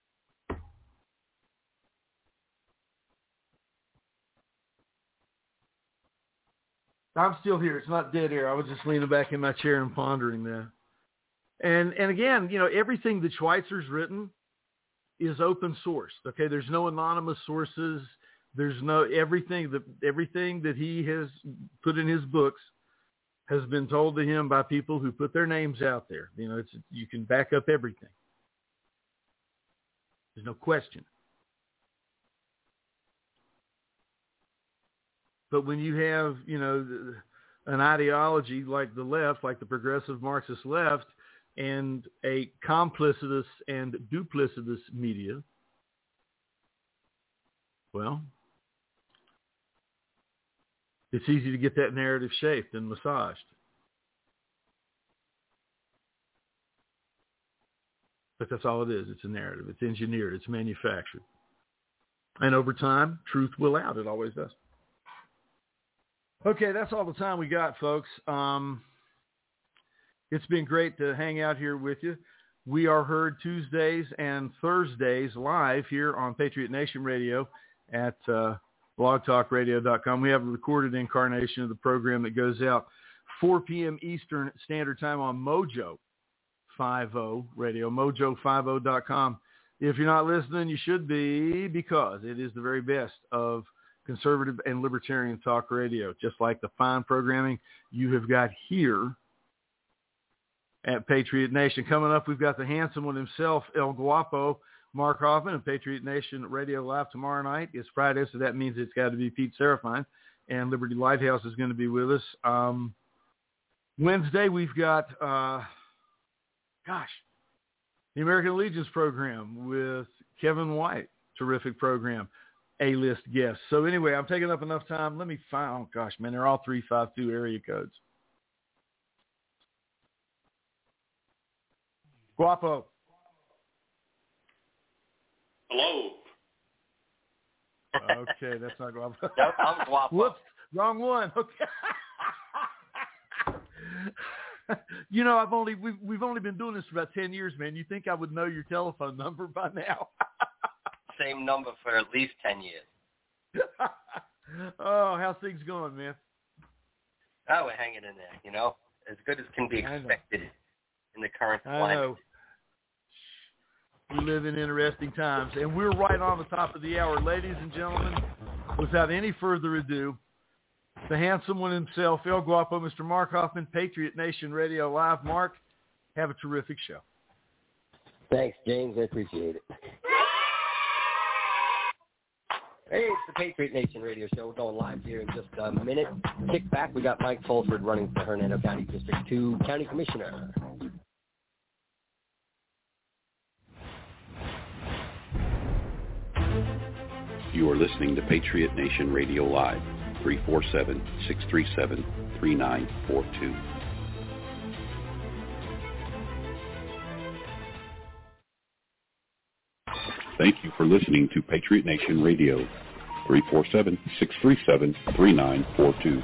I'm still here. It's not dead air. I was just leaning back in my chair and pondering that. And again, everything that Schweitzer's written is open source. Okay, there's no anonymous sources. There's no everything that he has put in his books has been told to him by people who put their names out there. You can back up everything. There's no question. But when you have, an ideology like the left, like the progressive Marxist left, and a complicitous and duplicitous media, well, it's easy to get that narrative shaped and massaged. But that's all it is. It's a narrative. It's engineered. It's manufactured. And over time, truth will out. It always does. Okay, that's all the time we got, folks. It's been great to hang out here with you. We are heard Tuesdays and Thursdays live here on Patriot Nation Radio at blogtalkradio.com. We have a recorded incarnation of the program that goes out 4 p.m. Eastern Standard Time on Mojo 50 Radio, mojo50.com. If you're not listening, you should be, because it is the very best of conservative and libertarian talk radio, just like the fine programming you have got here at Patriot Nation. Coming up, we've got the handsome one himself, El Guapo, Mark Hoffman, and Patriot Nation Radio Live tomorrow night is Friday, so that means it's got to be Pete Serafine, and Liberty Lighthouse is going to be with us. Wednesday, we've got, the American Legion's program with Kevin White. Terrific program. A-list guests. So anyway, I'm taking up enough time. Let me find, they're all 352 area codes. Guapo. Hello. Okay, that's not Guapo. No, I'm Guapo. Whoops, wrong one. Okay. We've only been doing this for about 10 years, man. You think I would know your telephone number by now? Same number for at least 10 years. Oh, how's things going, man? Oh, we're hanging in there, as good as can be expected in the current climate. I know. We live in interesting times, and we're right on the top of the hour. Ladies and gentlemen, without any further ado, the handsome one himself, El Guapo, Mr. Mark Hoffman, Patriot Nation Radio Live. Mark, have a terrific show. Thanks, James. I appreciate it. Hey, it's the Patriot Nation Radio Show. We're going live here in just a minute. Kick back. We got Mike Fulford running for Hernando County District 2 County Commissioner. You are listening to Patriot Nation Radio Live, 347-637-3942. Thank you for listening to Patriot Nation Radio, 347-637-3942.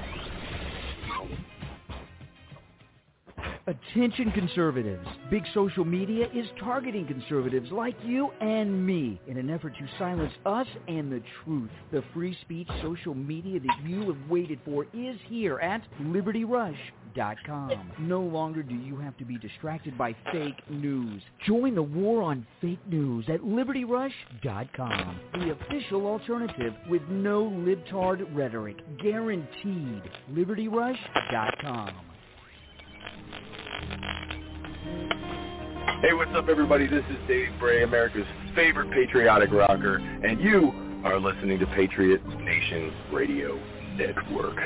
Attention conservatives. Big social media is targeting conservatives like you and me in an effort to silence us and the truth. The free speech social media that you have waited for is here at LibertyRush.com. No longer do you have to be distracted by fake news. Join the war on fake news at LibertyRush.com. The official alternative with no libtard rhetoric. Guaranteed. LibertyRush.com. Hey, what's up, everybody? This is Dave Bray, America's favorite patriotic rocker, and you are listening to Patriot Nation Radio Network.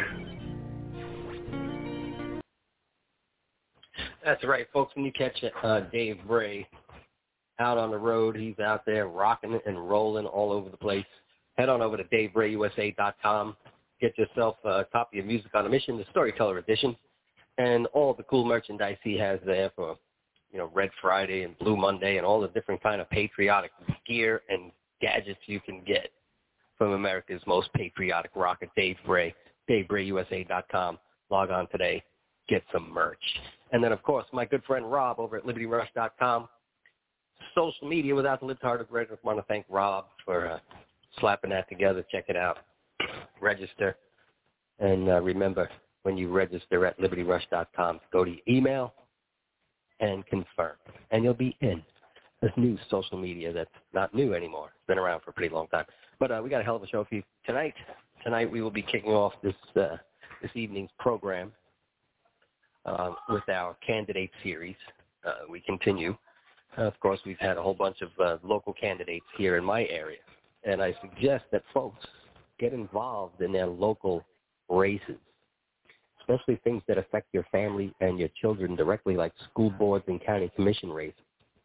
That's right, folks. When you catch Dave Bray out on the road, he's out there rocking and rolling all over the place. Head on over to DaveBrayUSA.com. Get yourself a copy of Music on a Mission, the Storyteller Edition, and all the cool merchandise he has there for, Red Friday and Blue Monday and all the different kind of patriotic gear and gadgets you can get from America's most patriotic rocker, Dave Bray, DaveBrayUSA.com. Log on today, get some merch. And then, of course, my good friend Rob over at LibertyRush.com. Social media without the libtard rhetoric. I want to thank Rob for slapping that together. Check it out. Register. And remember, when you register at LibertyRush.com, go to your email and confirm. And you'll be in this new social media that's not new anymore. It's been around for a pretty long time. But we got a hell of a show for you tonight. Tonight we will be kicking off this evening's program with our candidate series. We continue. Of course, we've had a whole bunch of local candidates here in my area. And I suggest that folks get involved in their local races, especially things that affect your family and your children directly, like school boards and county commission races.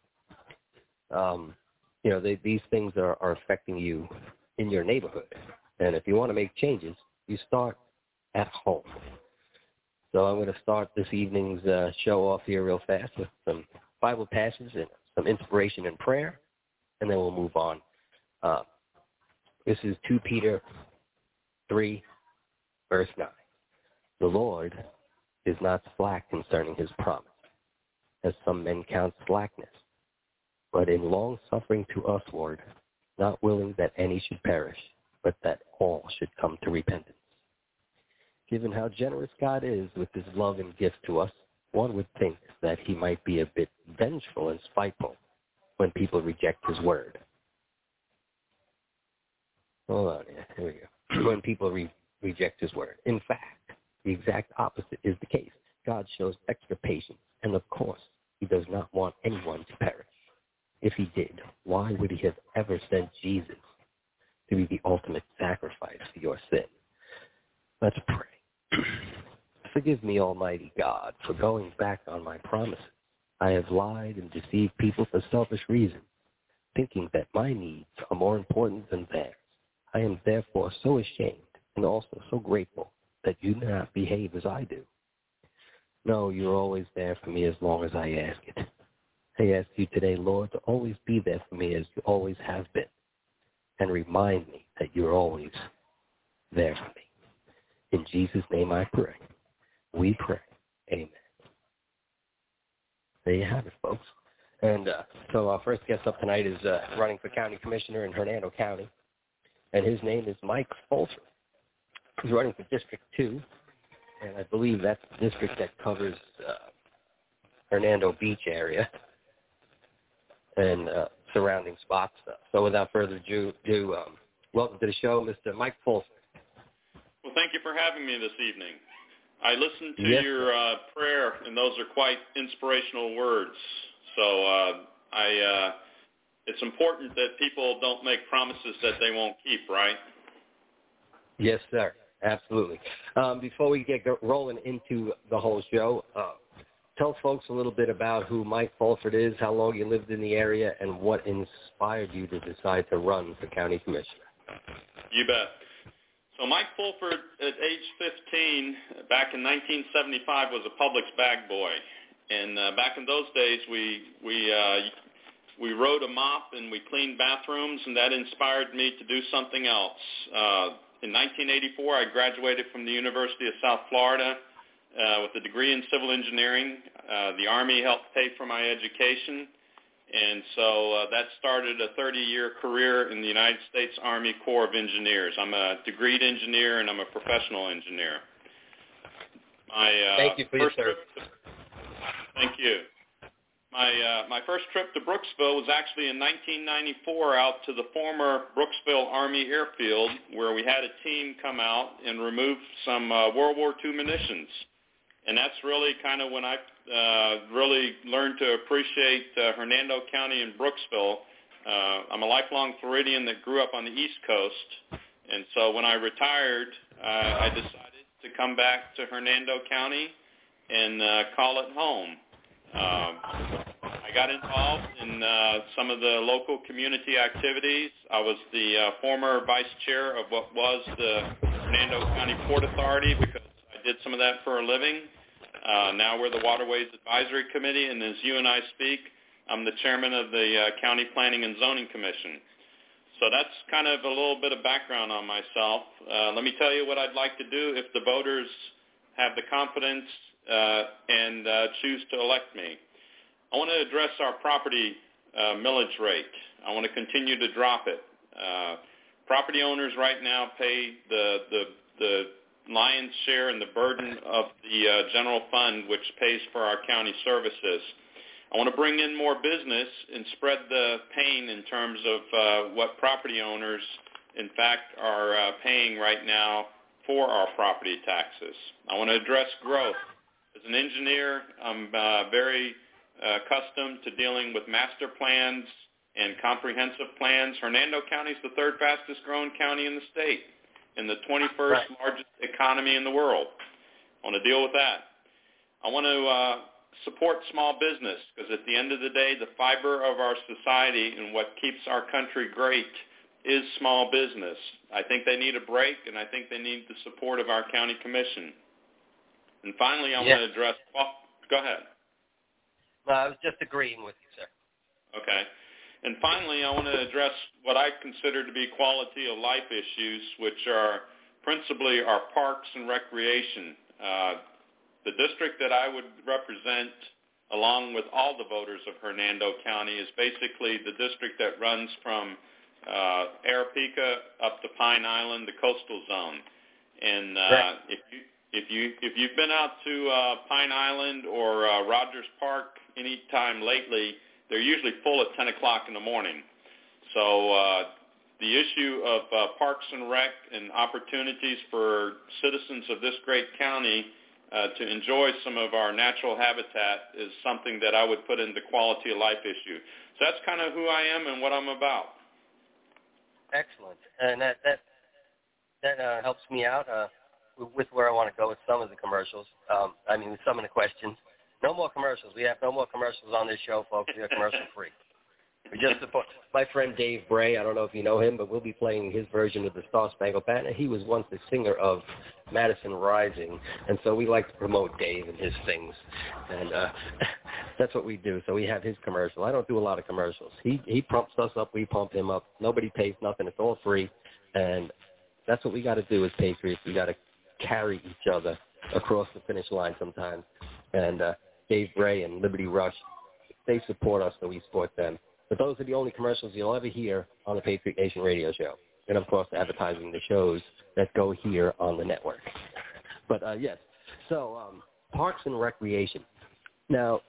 These things are affecting you in your neighborhood. And if you want to make changes, you start at home. So I'm going to start this evening's show off here real fast with some Bible passages and some inspiration and prayer, and then we'll move on. This is 2 Peter 3, verse 9. The Lord is not slack concerning his promise, as some men count slackness, but in long-suffering to usward, not willing that any should perish, but that all should come to repentance. Given how generous God is with his love and gift to us, one would think that he might be a bit vengeful and spiteful when people reject his word. Hold on, here we go. When people reject his word. In fact, the exact opposite is the case. God shows extra patience, and of course, he does not want anyone to perish. If he did, why would he have ever sent Jesus to be the ultimate sacrifice for your sin? Let's pray. Forgive me, Almighty God, for going back on my promises. I have lied and deceived people for selfish reasons, thinking that my needs are more important than theirs. I am therefore so ashamed and also so grateful that you do not behave as I do. No, you're always there for me as long as I ask it. I ask you today, Lord, to always be there for me as you always have been, and remind me that you're always there for me. In Jesus' name I pray. We pray. Amen. There you have it, folks. And so our first guest up tonight is running for county commissioner in Hernando County, and his name is Mike Fulford. He's running for District 2, and I believe that's the district that covers Hernando Beach area and surrounding spots. So without further ado, welcome to the show, Mr. Mike Fulford. Well, thank you for having me this evening. I listened to your prayer, and those are quite inspirational words. So it's important that people don't make promises that they won't keep, right? Yes, sir. Absolutely. Before we get rolling into the whole show, tell folks a little bit about who Mike Fulford is, how long you lived in the area, and what inspired you to decide to run for county commissioner. You bet. So Mike Fulford, at age 15, back in 1975, was a Publix bag boy. And back in those days, we rode a mop and we cleaned bathrooms, and that inspired me to do something else. In 1984, I graduated from the University of South Florida with a degree in civil engineering. The Army helped pay for my education, and so that started a 30-year career in the United States Army Corps of Engineers. I'm a degreed engineer, and I'm a professional engineer. Thank you for your service. Thank you. My first trip to Brooksville was actually in 1994 out to the former Brooksville Army Airfield, where we had a team come out and remove some World War II munitions. And that's really kind of when I really learned to appreciate Hernando County and Brooksville. I'm a lifelong Floridian that grew up on the East Coast. And so when I retired, I decided to come back to Hernando County and call it home. I got involved in some of the local community activities. I was the former vice chair of what was the Hernando County Port Authority because I did some of that for a living. Now we're the Waterways Advisory Committee, and as you and I speak, I'm the chairman of the County Planning and Zoning Commission. So that's kind of a little bit of background on myself. Let me tell you what I'd like to do if the voters have the confidence and choose to elect me. I want to address our property millage rate. I want to continue to drop it. Property owners right now pay the lion's share and the burden of the general fund, which pays for our county services. I want to bring in more business and spread the pain in terms of what property owners, in fact, are paying right now for our property taxes. I want to address growth. As an engineer, I'm very accustomed to dealing with master plans and comprehensive plans. Hernando County is the third fastest growing county in the state and the 21st largest economy in the world. I want to deal with that. I want to support small business because at the end of the day, the fiber of our society and what keeps our country great is small business. I think they need a break, and I think they need the support of our county commission. And finally, I want to address – well, go ahead. I was just agreeing with you, sir. Okay. And finally, I want to address what I consider to be quality of life issues, which are principally our parks and recreation. The district that I would represent, along with all the voters of Hernando County, is basically the district that runs from Arapica up to Pine Island, the coastal zone. And if you've been out to Pine Island or Rogers Park any time lately, they're usually full at 10 o'clock in the morning. So the issue of parks and rec and opportunities for citizens of this great county to enjoy some of our natural habitat is something that I would put into quality of life issue. So that's kind of who I am and what I'm about. Excellent. And that helps me out with where I want to go with some of the commercials. With some of the questions. No more commercials. We have no more commercials on this show, folks. We are commercial free. We just support my friend Dave Bray. I don't know if you know him, but we'll be playing his version of the Star Spangled Banner. He was once the singer of Madison Rising, and so we like to promote Dave and his things, and that's what we do. So we have his commercial. I don't do a lot of commercials. He pumps us up. We pump him up. Nobody pays nothing. It's all free, and that's what we got to do as patriots. We got to carry each other across the finish line sometimes, and Dave Bray and Liberty Rush, they support us, so we support them. But those are the only commercials you'll ever hear on the Patriot Nation radio show. And, of course, advertising the shows that go here on the network. But, yes, so parks and recreation. Now,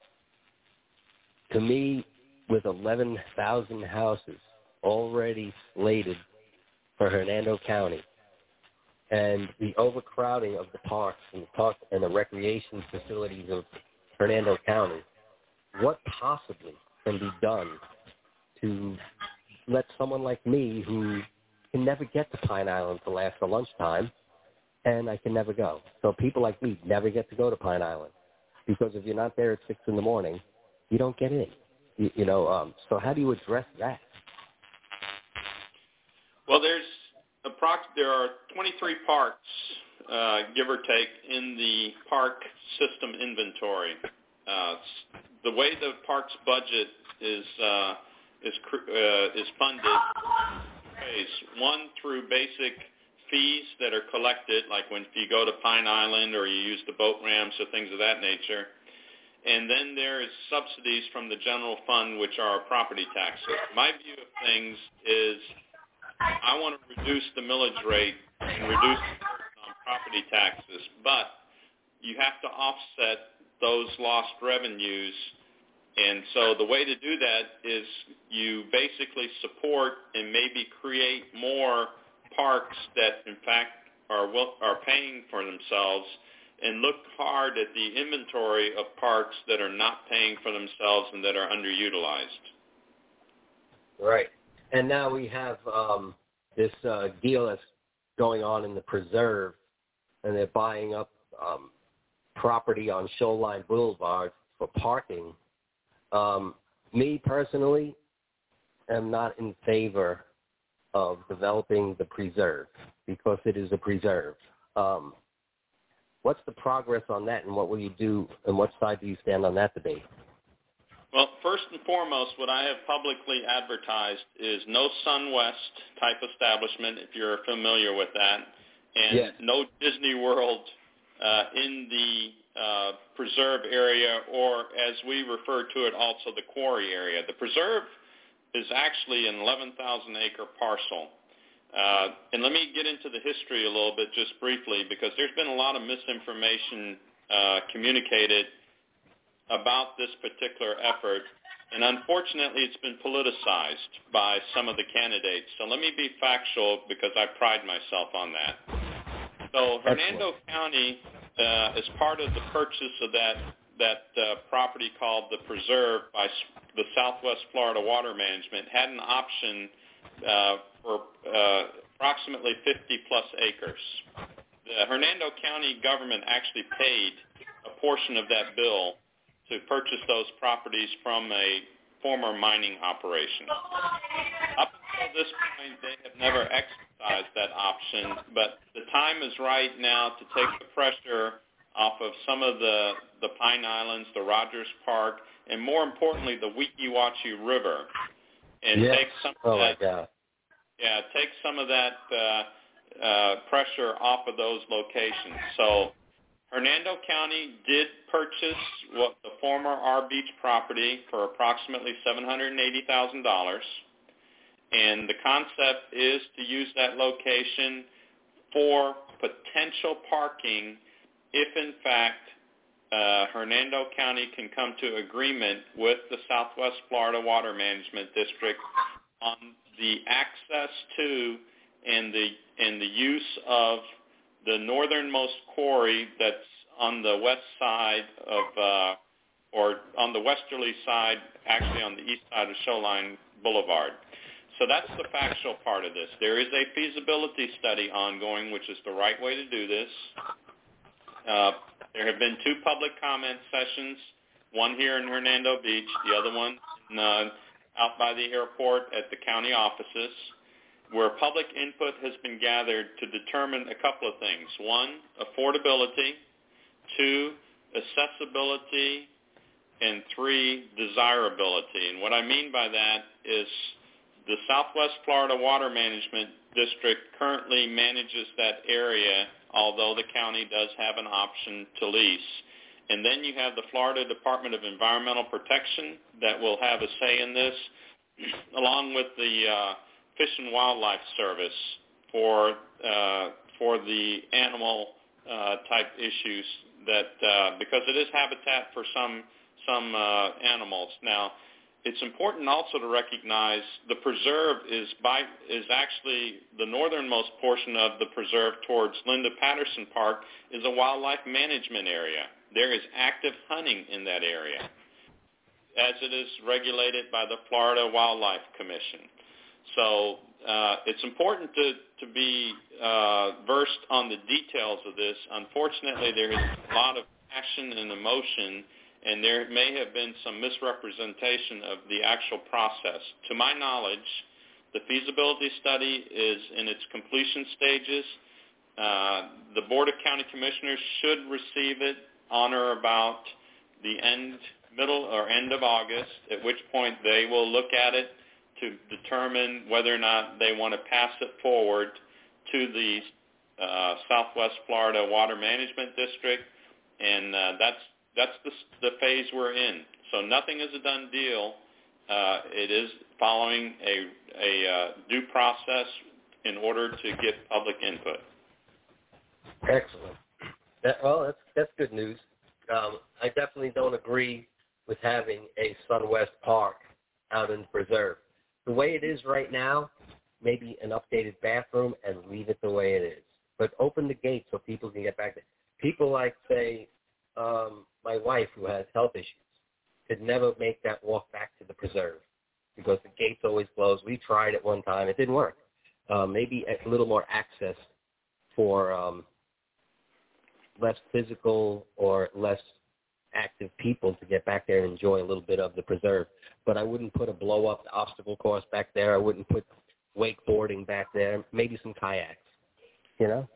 to me, with 11,000 houses already slated for Hernando County and the overcrowding of the parks and the recreation facilities of Hernando County, what possibly can be done to let someone like me who can never get to Pine Island till after lunchtime, and I can never go. So people like me never get to go to Pine Island because if you're not there at 6 in the morning, you don't get in. So how do you address that? Well, there are 23 parks, give or take, in the park system inventory. The way the park's budget is funded ways. One, through basic fees that are collected, like when you go to Pine Island or you use the boat ramps or things of that nature. And then there is subsidies from the general fund, which are property taxes. My view of things is I want to reduce the millage rate and reduce the burden on property taxes, but you have to offset those lost revenues. And so the way to do that is you basically support and maybe create more parks that, in fact, are paying for themselves, and look hard at the inventory of parks that are not paying for themselves and that are underutilized. Right. And now we have this deal that's going on in the preserve, and they're buying up property on Shoreline Boulevard for parking. Me personally am not in favor of developing the preserve because it is a preserve. What's the progress on that, and what will you do, and what side do you stand on that debate? Well, first and foremost, what I have publicly advertised is no SunWest type establishment, if you're familiar with that, and no Disney World in the preserve area, or as we refer to it, also the quarry area. The preserve is actually an 11,000-acre parcel. And let me get into the history a little bit just briefly, because there's been a lot of misinformation communicated about this particular effort, and unfortunately it's been politicized by some of the candidates. So let me be factual, because I pride myself on that. So Hernando County, as part of the purchase of that property called the Preserve by the Southwest Florida Water Management, had an option for approximately 50-plus acres. The Hernando County government actually paid a portion of that bill to purchase those properties from a former mining operation. Up until this point, they have never exercised that option, but the time is right now to take the pressure off of some of the Pine Islands, the Rogers Park, and more importantly, the Weeki Wachee River, and take some of that. Yeah, take some of that pressure off of those locations. So Hernando County did purchase the former R Beach property for approximately $780,000, and the concept is to use that location for potential parking if, in fact, Hernando County can come to agreement with the Southwest Florida Water Management District on the access to and the use of the northernmost quarry that's on the west side of, or on the westerly side, actually on the east side of Shoreline Boulevard. So that's the factual part of this. There is a feasibility study ongoing, which is the right way to do this. There have been 2 public comment sessions, one here in Hernando Beach, the other one out by the airport at the county offices, where public input has been gathered to determine a couple of things. 1, affordability. 2, accessibility. And 3, desirability. And what I mean by that is the Southwest Florida Water Management District currently manages that area, although the county does have an option to lease. And then you have the Florida Department of Environmental Protection that will have a say in this, along with the Fish and Wildlife Service for the animal type issues that because it is habitat for some animals. Now, it's important also to recognize the preserve is actually the northernmost portion of the preserve towards Linda Patterson Park is a wildlife management area. There is active hunting in that area, as it is regulated by the Florida Wildlife Commission. So it's important to be versed on the details of this. Unfortunately, there is a lot of passion and emotion, and there may have been some misrepresentation of the actual process. To my knowledge, The feasibility study is in its completion stages. The Board of County Commissioners should receive it on or about the middle or end of August, at which point they will look at it to determine whether or not they want to pass it forward to the Southwest Florida Water Management District, and that's the phase we're in. So nothing is a done deal. It is following a due process in order to get public input. Excellent. That's good news. I definitely don't agree with having a SunWest Park out in the preserve. The way it is right now, maybe an updated bathroom and leave it the way it is. But open the gate so people can get back there. People like, say, my wife who has health issues could never make that walk back to the preserve because the gate's always closed. We tried it one time. It didn't work. Maybe a little more access for less physical or less active people to get back there and enjoy a little bit of the preserve. But I wouldn't put a blow-up obstacle course back there. I wouldn't put wakeboarding back there. Maybe some kayaks, you know?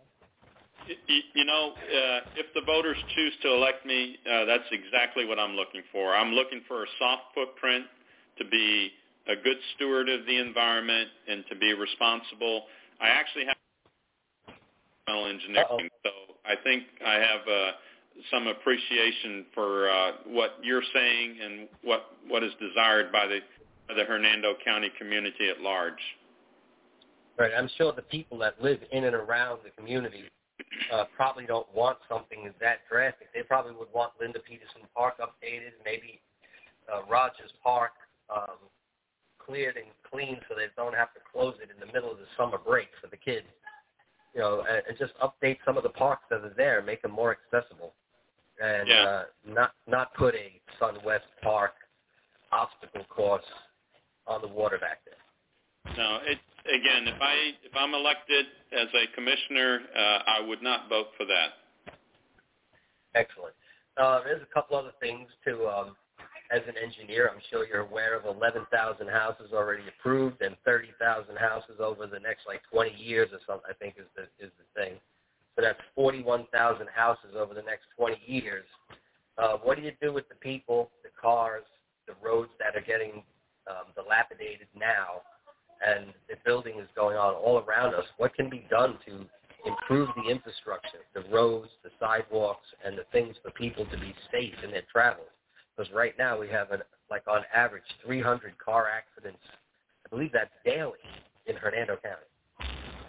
If the voters choose to elect me, that's exactly what I'm looking for. I'm looking for a soft footprint, to be a good steward of the environment, and to be responsible. I actually have engineering, so I think I have some appreciation for what you're saying and what is desired by the Hernando County community at large. Right. I'm sure the people that live in and around the community probably don't want something that drastic. They probably would want Linda Peterson Park updated, maybe Rogers Park cleared and cleaned so they don't have to close it in the middle of the summer break for the kids. And just update some of the parks that are there, make them more accessible, and not put a SunWest Park obstacle course on the water back there. No, again, if I'm elected as a commissioner, I would not vote for that. Excellent. There's a couple other things too. As an engineer, I'm sure you're aware of 11,000 houses already approved and 30,000 houses over the next 20 years or something, I think is the thing. So that's 41,000 houses over the next 20 years. What do you do with the people, the cars, the roads that are getting dilapidated now, and the building is going on all around us? What can be done to improve the infrastructure, the roads, the sidewalks, and the things for people to be safe in their travels? Because right now we have, on average, 300 car accidents. I believe that's daily in Hernando County.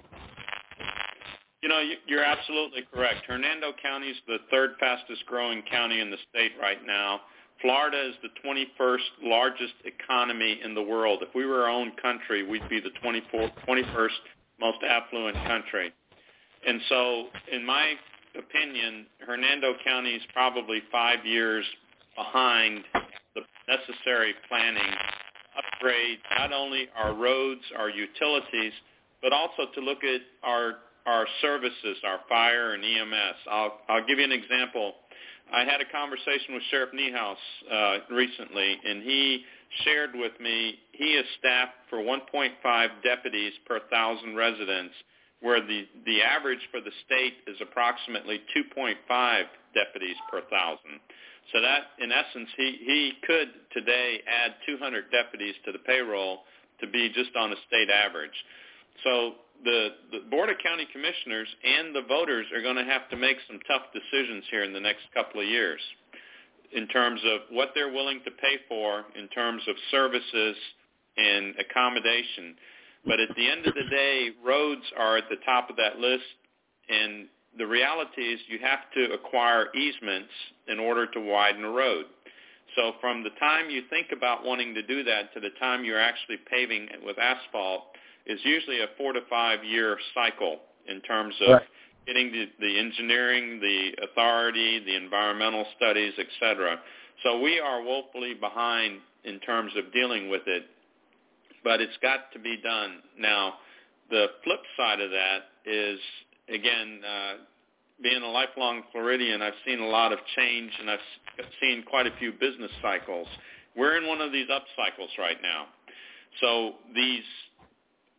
You're absolutely correct. Hernando County is the third fastest growing county in the state right now. Florida is the 21st largest economy in the world. If we were our own country, we'd be the 21st most affluent country. And so, in my opinion, Hernando County is probably 5 years behind the necessary planning, upgrade not only our roads, our utilities, but also to look at our services, our fire and EMS. I'll give you an example. I had a conversation with Sheriff Niehaus recently, and he shared with me he is staffed for 1.5 deputies per 1,000 residents, where the average for the state is approximately 2.5 deputies per 1,000. So that, in essence, he could today add 200 deputies to the payroll to be just on a state average. So the Board of County Commissioners and the voters are going to have to make some tough decisions here in the next couple of years in terms of what they're willing to pay for in terms of services and accommodation. But at the end of the day, roads are at the top of that list, and the reality is you have to acquire easements in order to widen a road. So from the time you think about wanting to do that to the time you're actually paving it with asphalt is usually a 4 to 5 year cycle in terms of getting the engineering, the authority, the environmental studies, et cetera. So we are woefully behind in terms of dealing with it, but it's got to be done. Now, the flip side of that is, again, being a lifelong Floridian, I've seen a lot of change, and I've seen quite a few business cycles. We're in one of these up cycles right now. So these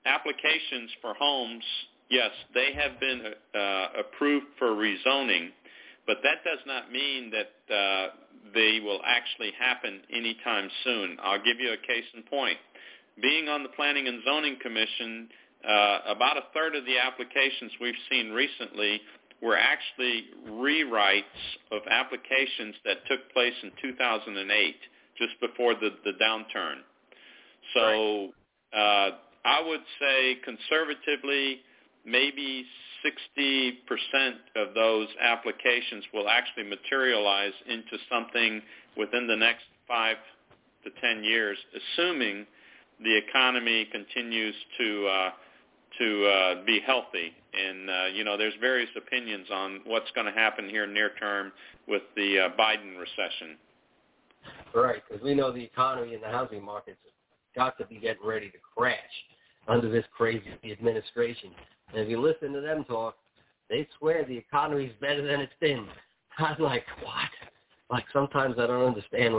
applications for homes, yes, they have been approved for rezoning, but that does not mean that they will actually happen anytime soon. I'll give you a case in point. Being on the Planning and Zoning Commission, about a third of the applications we've seen recently were actually rewrites of applications that took place in 2008, just before the downturn. So I would say conservatively, maybe 60% of those applications will actually materialize into something within the next 5 to 10 years, assuming the economy continues to be healthy. And, there's various opinions on what's going to happen here near term with the Biden recession. Right, because we know the economy and the housing markets got to be getting ready to crash under this crazy administration. And if you listen to them talk, they swear the economy's better than it's been. I'm like, what? Like, sometimes I don't understand,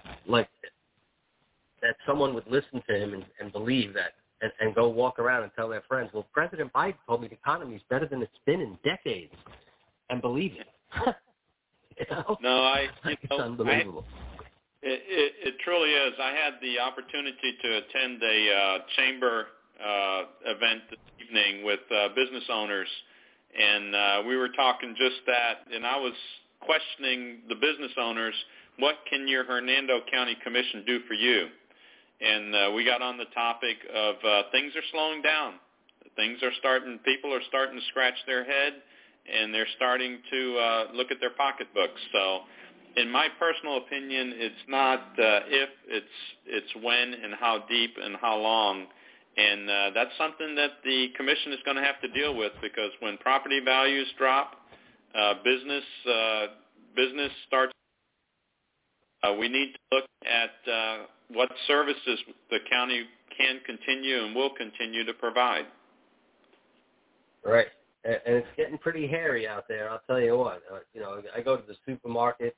that someone would listen to him and believe that and go walk around and tell their friends, well, President Biden told me the economy's better than it's been in decades, and believe it. No, it's unbelievable. It truly is. I had the opportunity to attend a chamber event this evening with business owners, and we were talking just that, and I was questioning the business owners, what can your Hernando County Commission do for you? And we got on the topic of things are slowing down. People are starting to scratch their head, and they're starting to look at their pocketbooks. So in my personal opinion, it's not if, it's when and how deep and how long. And that's something that the commission is going to have to deal with, because when property values drop, business starts. We need to look at what services the county can continue and will continue to provide. Right. And it's getting pretty hairy out there, I'll tell you what. I go to the supermarket,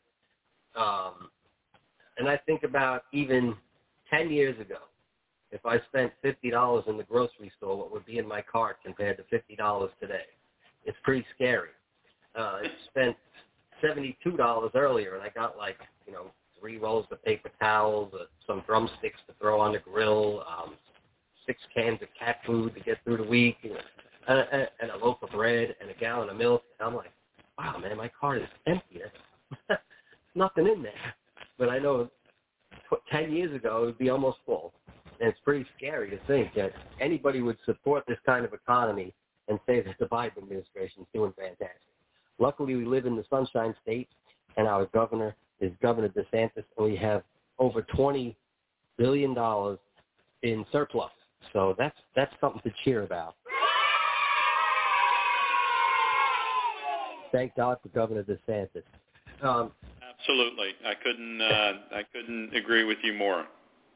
and I think about even 10 years ago, if I spent $50 in the grocery store, what would be in my cart compared to $50 today? It's pretty scary. I spent $72 earlier, and I got 3 rolls of paper towels, some drumsticks to throw on the grill, 6 cans of cat food to get through the week, and a loaf of bread and a gallon of milk. And I'm like, wow, man, my cart is empty. There's nothing in there. But I know 10 years ago it would be almost full. And it's pretty scary to think that anybody would support this kind of economy and say that the Biden administration is doing fantastic. Luckily, we live in the Sunshine State, and our governor is Governor DeSantis, and we have over $20 billion in surplus. So that's something to cheer about. Thank God for Governor DeSantis. Absolutely, I couldn't agree with you more.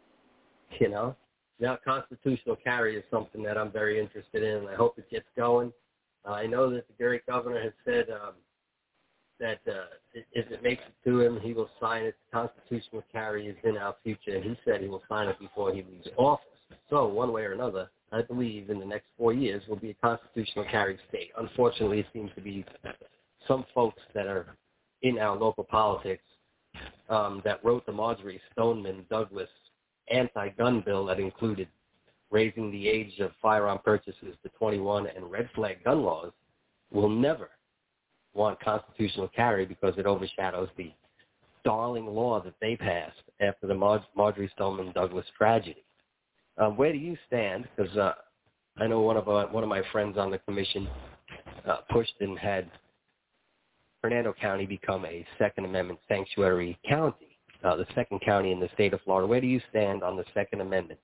Now constitutional carry is something that I'm very interested in, and I hope it gets going. I know that the great governor has said that if it makes it to him, he will sign it. Constitutional carry is in our future, and he said he will sign it before he leaves office. So one way or another, I believe in the next 4 years will be a constitutional carry state. Unfortunately, it seems to be some folks that are in our local politics that wrote the Marjorie Stoneman Douglas anti-gun bill that included raising the age of firearm purchases to 21 and red flag gun laws will never want constitutional carry because it overshadows the darling law that they passed after the Marjorie Stoneman Douglas tragedy. Where do you stand? Because I know one of my friends on the commission pushed and had Hernando County become a Second Amendment sanctuary county, the second county in the state of Florida. Where do you stand on the Second Amendment?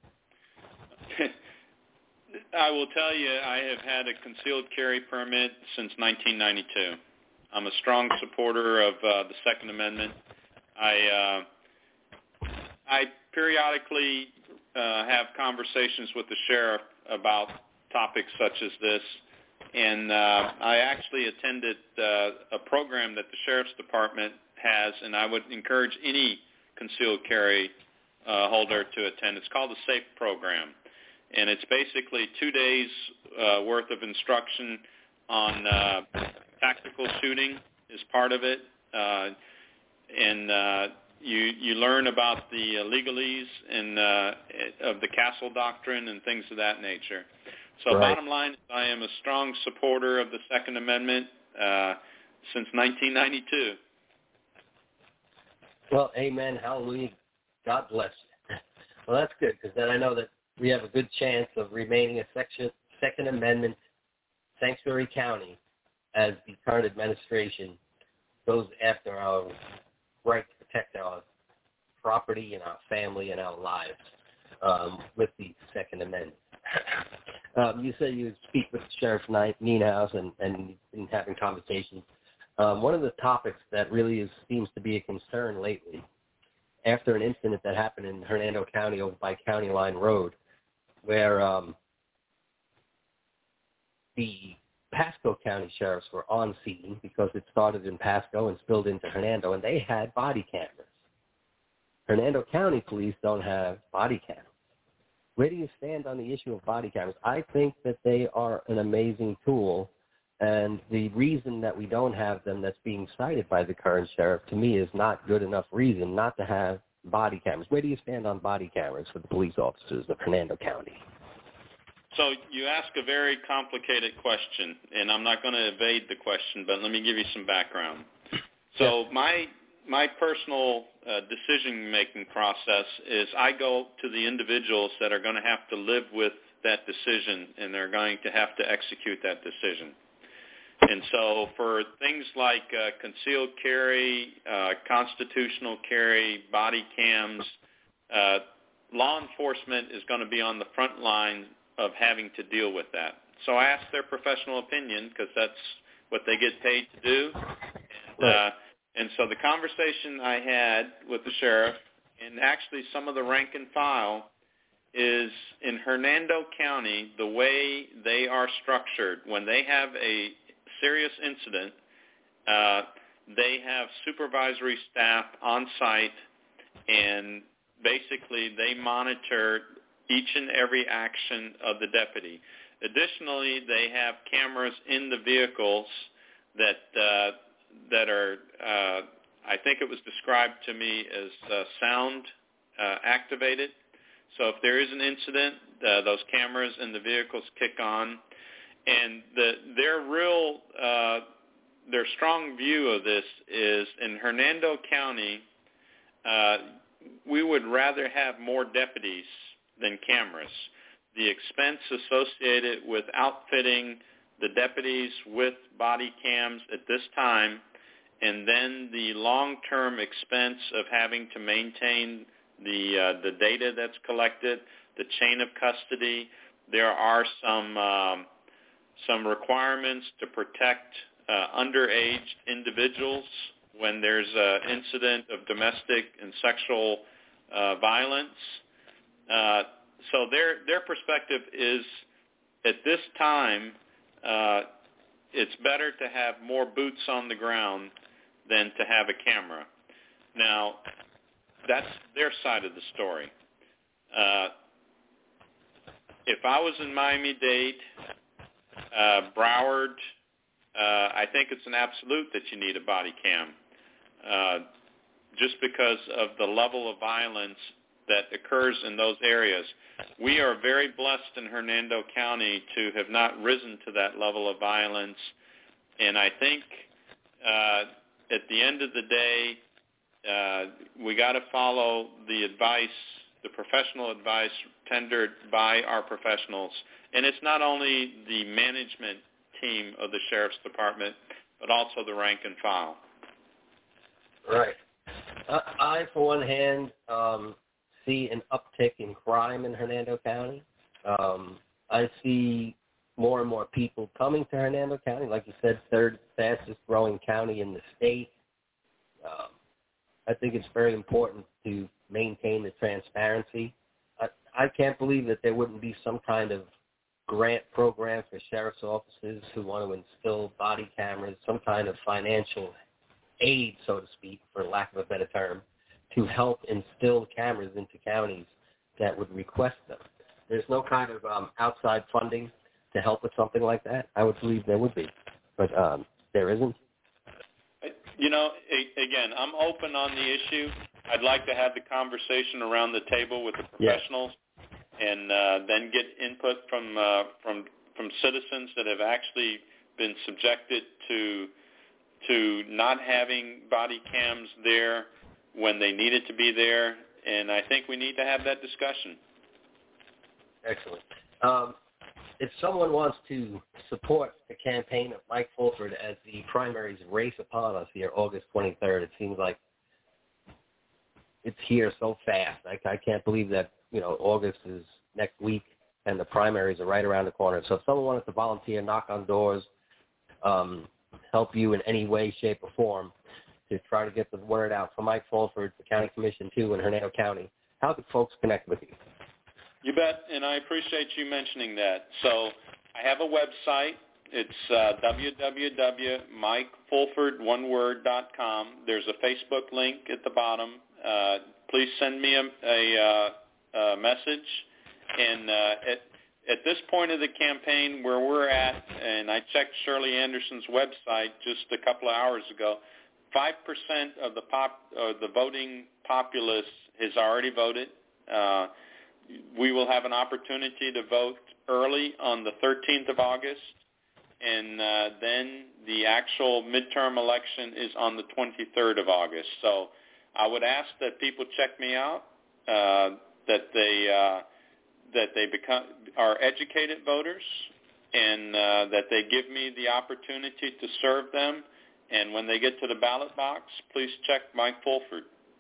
I will tell you, I have had a concealed carry permit since 1992. I'm a strong supporter of the Second Amendment. I periodically have conversations with the sheriff about topics such as this, and I actually attended a program that the Sheriff's Department has, and I would encourage any concealed carry holder to attend. It's called the SAFE program. and it's basically 2 days worth of instruction on tactical shooting is part of it, and you learn about the legalese and of the Castle Doctrine and things of that nature. So bottom line, I am a strong supporter of the Second Amendment since 1992. Well, amen, hallelujah, God bless you. Well, that's good, because then I know that we have a good chance of remaining a Second Amendment sanctuary county as the current administration goes after our right to protect our property and our family and our lives with the Second Amendment. You said you speak with Sheriff Nienhuis and having conversations. One of the topics that really seems to be a concern lately, after an incident that happened in Hernando County over by County Line Road, where the Pasco County sheriffs were on scene because it started in Pasco and spilled into Hernando, and they had body cameras. Hernando County police don't have body cameras. Where do you stand on the issue of body cameras? I think that they are an amazing tool, and the reason that we don't have them that's being cited by the current sheriff, to me, is not good enough reason not to have body cameras. Where do you stand on body cameras for the police officers of Hernando County? So you ask a very complicated question, and I'm not going to evade the question, but let me give you some background. So my personal decision-making process is I go to the individuals that are going to have to live with that decision, and they're going to have to execute that decision. And so for things like concealed carry, constitutional carry, body cams, law enforcement is going to be on the front line of having to deal with that. So I asked their professional opinion because that's what they get paid to do. And so the conversation I had with the sheriff, and actually some of the rank and file, is in Hernando County, the way they are structured, when they have a serious incident, they have supervisory staff on site, and basically they monitor each and every action of the deputy. Additionally, they have cameras in the vehicles that are, I think it was described to me as sound activated. So if there is an incident, those cameras in the vehicles kick on. And their strong view of this is in Hernando County, we would rather have more deputies than cameras. The expense associated with outfitting the deputies with body cams at this time, and then the long-term expense of having to maintain the data that's collected, the chain of custody. There are some requirements to protect underage individuals when there's an incident of domestic and sexual violence. So their perspective is, at this time, it's better to have more boots on the ground than to have a camera. Now, that's their side of the story. If I was in Miami-Dade, Broward, I think it's an absolute that you need a body cam, just because of the level of violence that occurs in those areas. We are very blessed in Hernando County to have not risen to that level of violence, and I think at the end of the day, we got to follow the advice, the professional advice tendered by our professionals. And it's not only the management team of the Sheriff's Department, but also the rank and file. Right. I, for one hand, see an uptick in crime in Hernando County. I see more and more people coming to Hernando County. Like you said, third fastest growing county in the state. I think it's very important to maintain the transparency. I can't believe that there wouldn't be some kind of grant program for sheriff's offices who want to instill body cameras, some kind of financial aid, so to speak, for lack of a better term, to help instill cameras into counties that would request them. there's no kind of outside funding to help with something like that? I would believe there would be, but there isn't. You know, again, I'm open on the issue. I'd like to have the conversation around the table with the professionals, and then get input from citizens that have actually been subjected to not having body cams there when they needed to be there, and I think we need to have that discussion. Excellent. If someone wants to support the campaign of Mike Fulford as the primaries race upon us here August 23rd, it seems like it's here so fast. I can't believe that, August is next week and the primaries are right around the corner. So if someone wanted to volunteer, knock on doors, help you in any way, shape, or form to try to get the word out for Mike Fulford, the County Commission 2 in Hernando County, how could folks connect with you? You bet, and I appreciate you mentioning that. So I have a website. It's www.mikefulford.com. There's a Facebook link at the bottom. Please send me a message. And at this point of the campaign where we're at, and I checked Shirley Anderson's website just a couple of hours ago, 5% of the voting populace has already voted. We will have an opportunity to vote early on the 13th of August, and then the actual midterm election is on the 23rd of August. So I would ask that people check me out, that they are educated voters, and that they give me the opportunity to serve them. And when they get to the ballot box, please check Mike Fulford.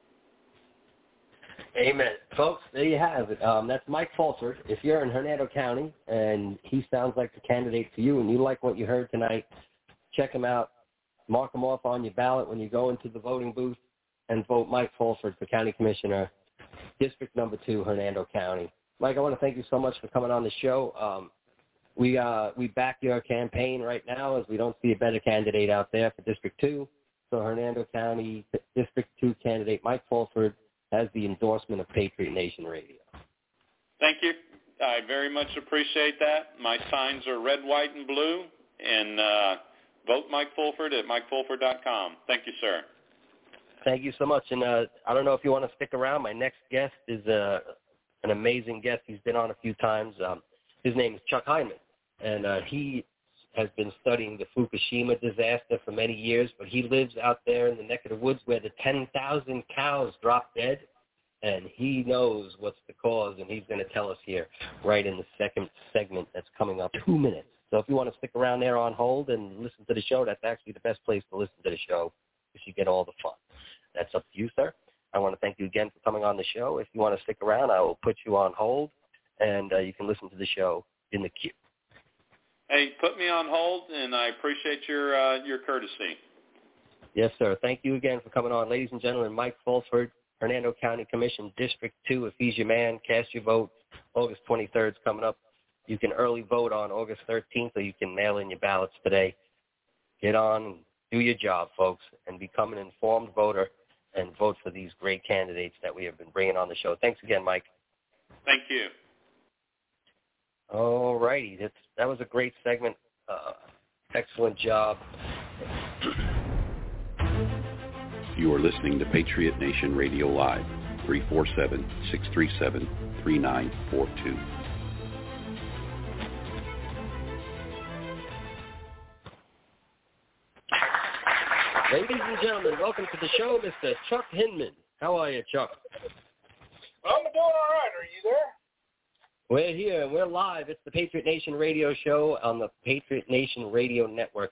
Amen. Folks, there you have it. That's Mike Fulford. If you're in Hernando County and he sounds like the candidate for you and you like what you heard tonight, check him out. Mark him off on your ballot when you go into the voting booth and vote Mike Fulford for County Commissioner, District Number 2, Hernando County. Mike, I want to thank you so much for coming on the show. We back your campaign right now as we don't see a better candidate out there for District 2. So Hernando County District 2 candidate Mike Fulford has the endorsement of Patriot Nation Radio. Thank you. I very much appreciate that. My signs are red, white, and blue. And vote Mike Fulford at mikefulford.com. Thank you, sir. Thank you so much. And I don't know if you want to stick around. My next guest is an amazing guest. He's been on a few times. His name is Chuck Heinemann, and he has been studying the Fukushima disaster for many years, but he lives out there in the neck of the woods where the 10,000 cows dropped dead, and he knows what's the cause, and he's going to tell us here right in the second segment that's coming up, 2 minutes. So if you want to stick around there on hold and listen to the show, that's actually the best place to listen to the show because you get all the fun. That's up to you, sir. I want to thank you again for coming on the show. If you want to stick around, I will put you on hold, and you can listen to the show in the queue. Hey, put me on hold, and I appreciate your courtesy. Yes, sir. Thank you again for coming on. Ladies and gentlemen, Mike Fulford, Hernando County Commission, District 2, if he's your man, cast your vote. August 23rd is coming up. You can early vote on August 13th, or you can mail in your ballots today. Get on and do your job, folks, and become an informed voter and vote for these great candidates that we have been bringing on the show. Thanks again, Mike. Thank you. All righty. That was a great segment. Excellent job. You are listening to Patriot Nation Radio Live, 347-637-3942. Ladies and gentlemen, welcome to the show, Mr. Chuck Hinman. How are you, Chuck? I'm doing all right. Are you there? We're here. We're live. It's the Patriot Nation Radio Show on the Patriot Nation Radio Network,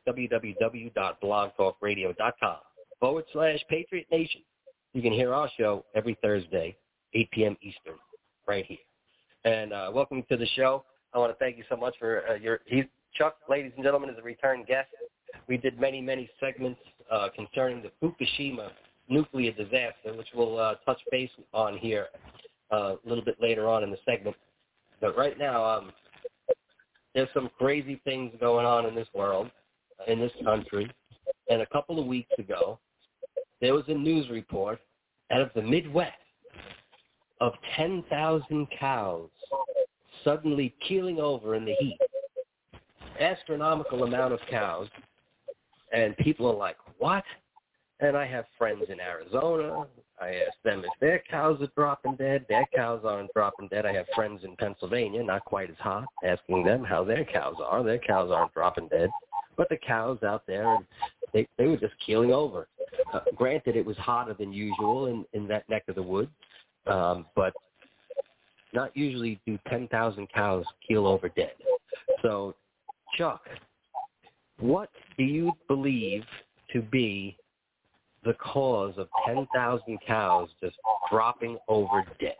www.blogtalkradio.com/Patriot Nation. You can hear our show every Thursday, 8 p.m. Eastern, right here. And welcome to the show. I want to thank you so much for Chuck, ladies and gentlemen, is a return guest. We did many, many segments concerning the Fukushima nuclear disaster, which we'll touch base on here a little bit later on in the segment. But right now, there's some crazy things going on in this world, in this country. And a couple of weeks ago, there was a news report out of the Midwest of 10,000 cows suddenly keeling over in the heat. Astronomical amount of cows. And people are like, what? And I have friends in Arizona. I ask them if their cows are dropping dead. Their cows aren't dropping dead. I have friends in Pennsylvania, not quite as hot, asking them how their cows are. Their cows aren't dropping dead. But the cows out there, they were just keeling over. Granted, it was hotter than usual in that neck of the woods, but not usually do 10,000 cows keel over dead. So, Chuck, what do you believe to be the cause of 10,000 cows just dropping over dead?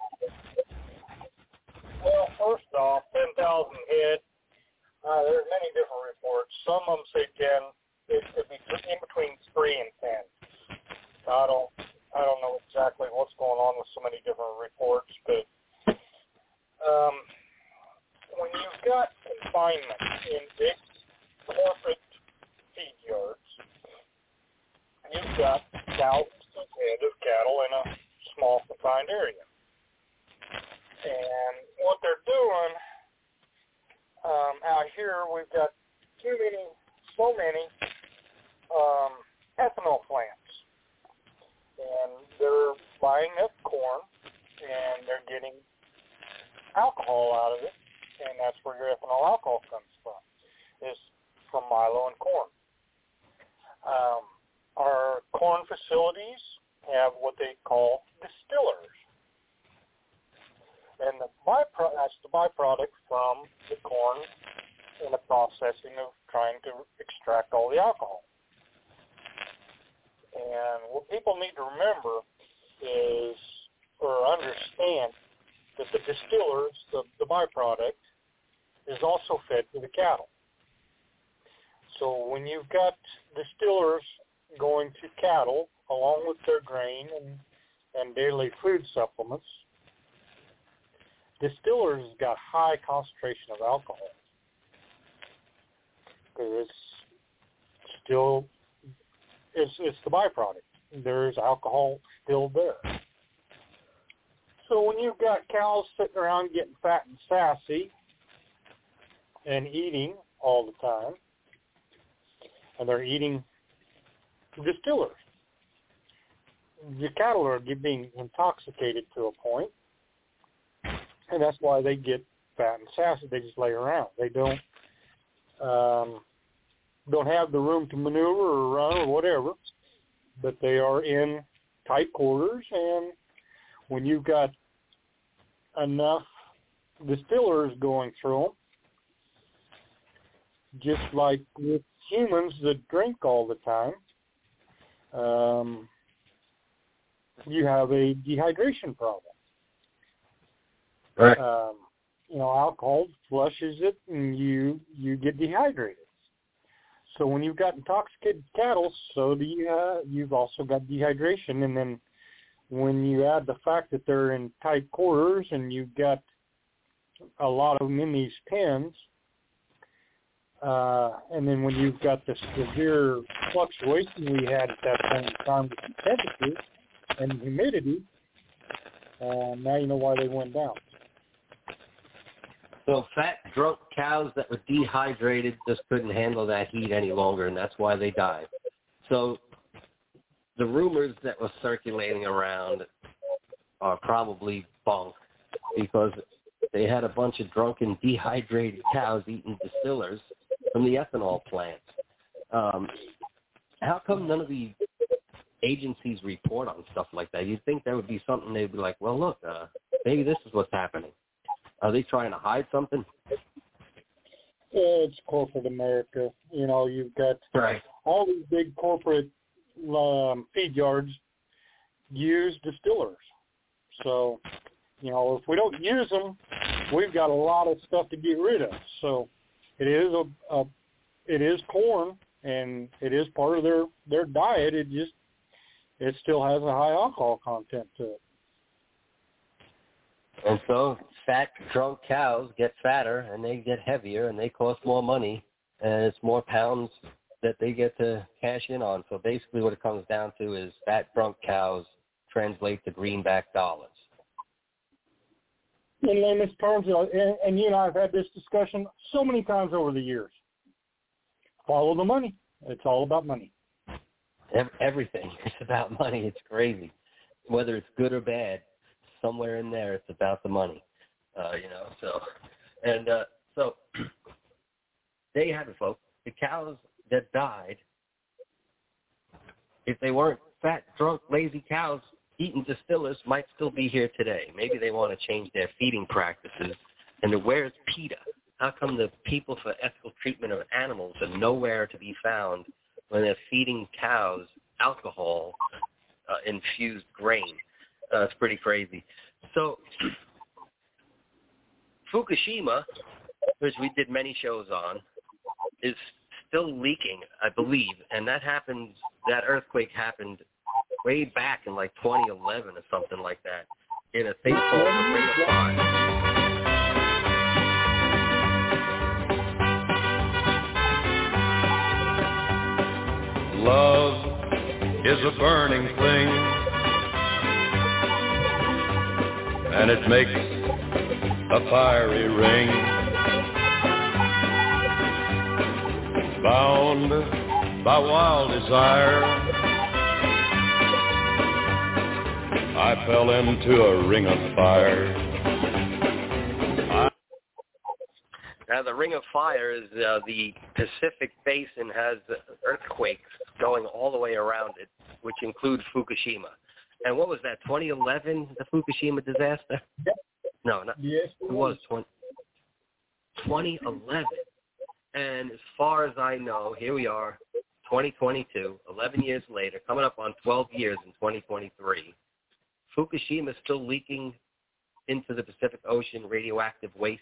Well, first off, 10,000 head, there's many different reports. Some of them say 10. It could be in between 3 and 10. I don't know exactly what's going on with so many different reports, but when you've got confinement in big corporate feed yards, you've got thousands of head of cattle in a small confined area. And what they're doing out here, we've got so many ethanol plants. And they're buying up corn, and they're getting alcohol out of it, and that's where your ethanol alcohol comes from, is from milo and corn. Our corn facilities have what they call distillers. And that's the byproduct from the corn in the processing of trying to extract all the alcohol. And what people need to remember is, or understand, that the distillers, the byproduct, is also fed to the cattle. So when you've got distillers going to cattle along with their grain and daily food supplements, distillers got high concentration of alcohol because it's the byproduct. There's alcohol still there. So when you've got cows sitting around getting fat and sassy and eating all the time, and they're eating distillers, the cattle are being intoxicated to a point, and that's why they get fat and sassy. They just lay around. They don't have the room to maneuver or run or whatever, but they are in tight quarters, and when you've got enough distillers going through them, just like with humans that drink all the time, you have a dehydration problem. Right. Alcohol flushes it, and you get dehydrated. So when you've got intoxicated cattle, so do you've also got dehydration, and then when you add the fact that they're in tight quarters and you've got a lot of them in these pens, and then when you've got the severe fluctuation we had at that point in time with the temperature and humidity, now you know why they went down. So fat, drunk cows that were dehydrated just couldn't handle that heat any longer, and that's why they died. So the rumors that were circulating around are probably bunk, because they had a bunch of drunken, dehydrated cows eating distillers from the ethanol plant. How come none of the agencies report on stuff like that? You'd think that would be something they'd be like, well, look, maybe this is what's happening. Are they trying to hide something? It's corporate America. You've got all these big corporate feed yards use distillers. So, if we don't use them, we've got a lot of stuff to get rid of. So it is corn, and it is part of their diet. It still has a high alcohol content to it. And so fat, drunk cows get fatter, and they get heavier, and they cost more money, and it's more pounds that they get to cash in on. So basically what it comes down to is fat, drunk cows translate to greenback dollars. in layman's terms, and you and I have had this discussion so many times over the years. Follow the money. It's all about money. Everything is about money. It's crazy. Whether it's good or bad, somewhere in there, it's about the money. So there you have it, folks. The cows that died, if they weren't fat, drunk, lazy cows eating distillers, might still be here today. Maybe they want to change their feeding practices. And where's PETA? How come the people for ethical treatment of animals are nowhere to be found when they're feeding cows alcohol infused grain? It's pretty crazy. So Fukushima, which we did many shows on, is still leaking, I believe, and that earthquake happened way back in like 2011 or something like that in a thing called the Ring of Fire. Love is a burning thing, and it makes a fiery ring. Bound by wild desire, I fell into a ring of fire. Now, the Ring of Fire is the Pacific Basin has earthquakes going all the way around it, which include Fukushima. And what was that, 2011, the Fukushima disaster? Yep. No, not, yes, it was 2011. And as far as I know, here we are, 2022, 11 years later, coming up on 12 years in 2023. Fukushima is still leaking into the Pacific Ocean radioactive waste.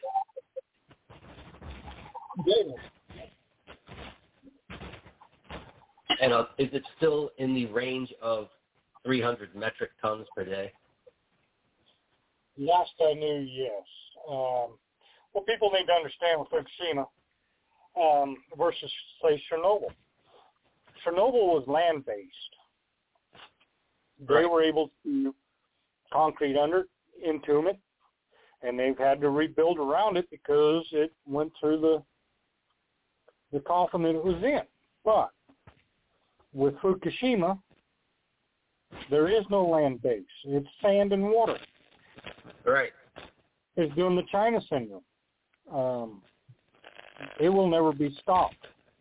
And is it still in the range of 300 metric tons per day? Last I knew, yes. What people need to understand with Fukushima versus, say, Chernobyl. Chernobyl was land-based. They were able to concrete under, entomb it, and they've had to rebuild around it because it went through the coffin that it was in. But with Fukushima, there is no land base. It's sand and water. Right. It's doing the China syndrome. It will never be stopped.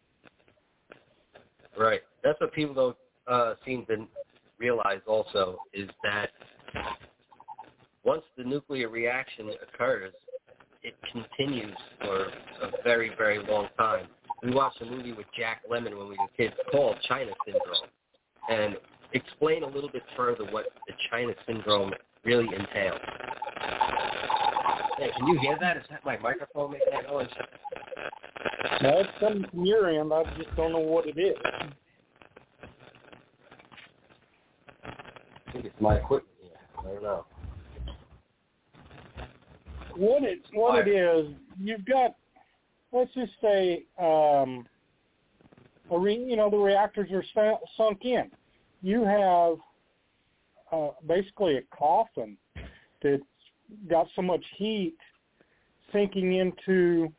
Right. That's what people don't seem to realize also, is that once the nuclear reaction occurs, it continues for a very, very long time. We watched a movie with Jack Lemmon when we were kids called China Syndrome. And explain a little bit further what the China Syndrome really entails. Hey, can you hear that? Is that my microphone making that noise? No, it's coming from your end. I just don't know what it is. I think it's my equipment. Yeah, I don't know. What it is, you've got, let's just say, the reactors are sunk in. You have basically a coffin that's got so much heat sinking into,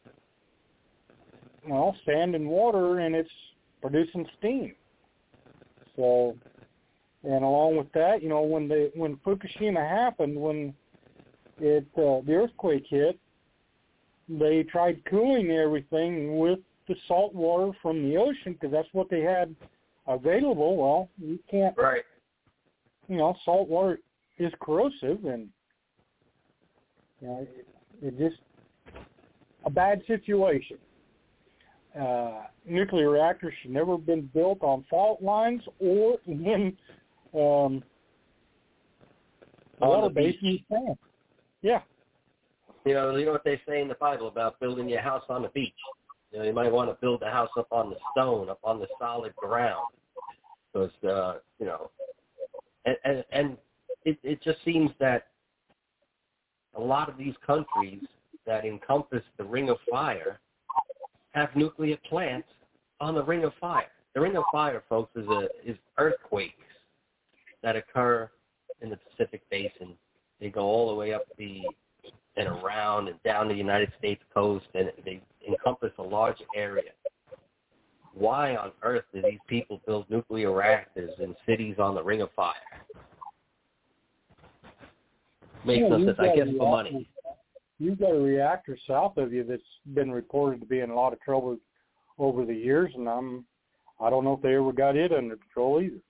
sand and water, and it's producing steam. So, and along with that, when Fukushima happened, when the earthquake hit, they tried cooling everything with the salt water from the ocean because that's what they had available. Well, you can't. Right. Salt water is corrosive, and it just a bad situation. Nuclear reactors should never have been built on fault lines or in water basins. Yeah. You know what they say in the Bible about building your house on the beach. You might want to build the house up on the stone, up on the solid ground. Because, and it just seems that a lot of these countries that encompass the Ring of Fire have nuclear plants on the Ring of Fire. The Ring of Fire, folks, is earthquakes that occur in the Pacific Basin. They go all the way up the and around and down the United States coast, and they encompass a large area. Why on earth do these people build nuclear reactors in cities on the Ring of Fire? Makes no sense. I guess for money. You've got a reactor south of you that's been reported to be in a lot of trouble over the years, and I don't know if they ever got it under control either.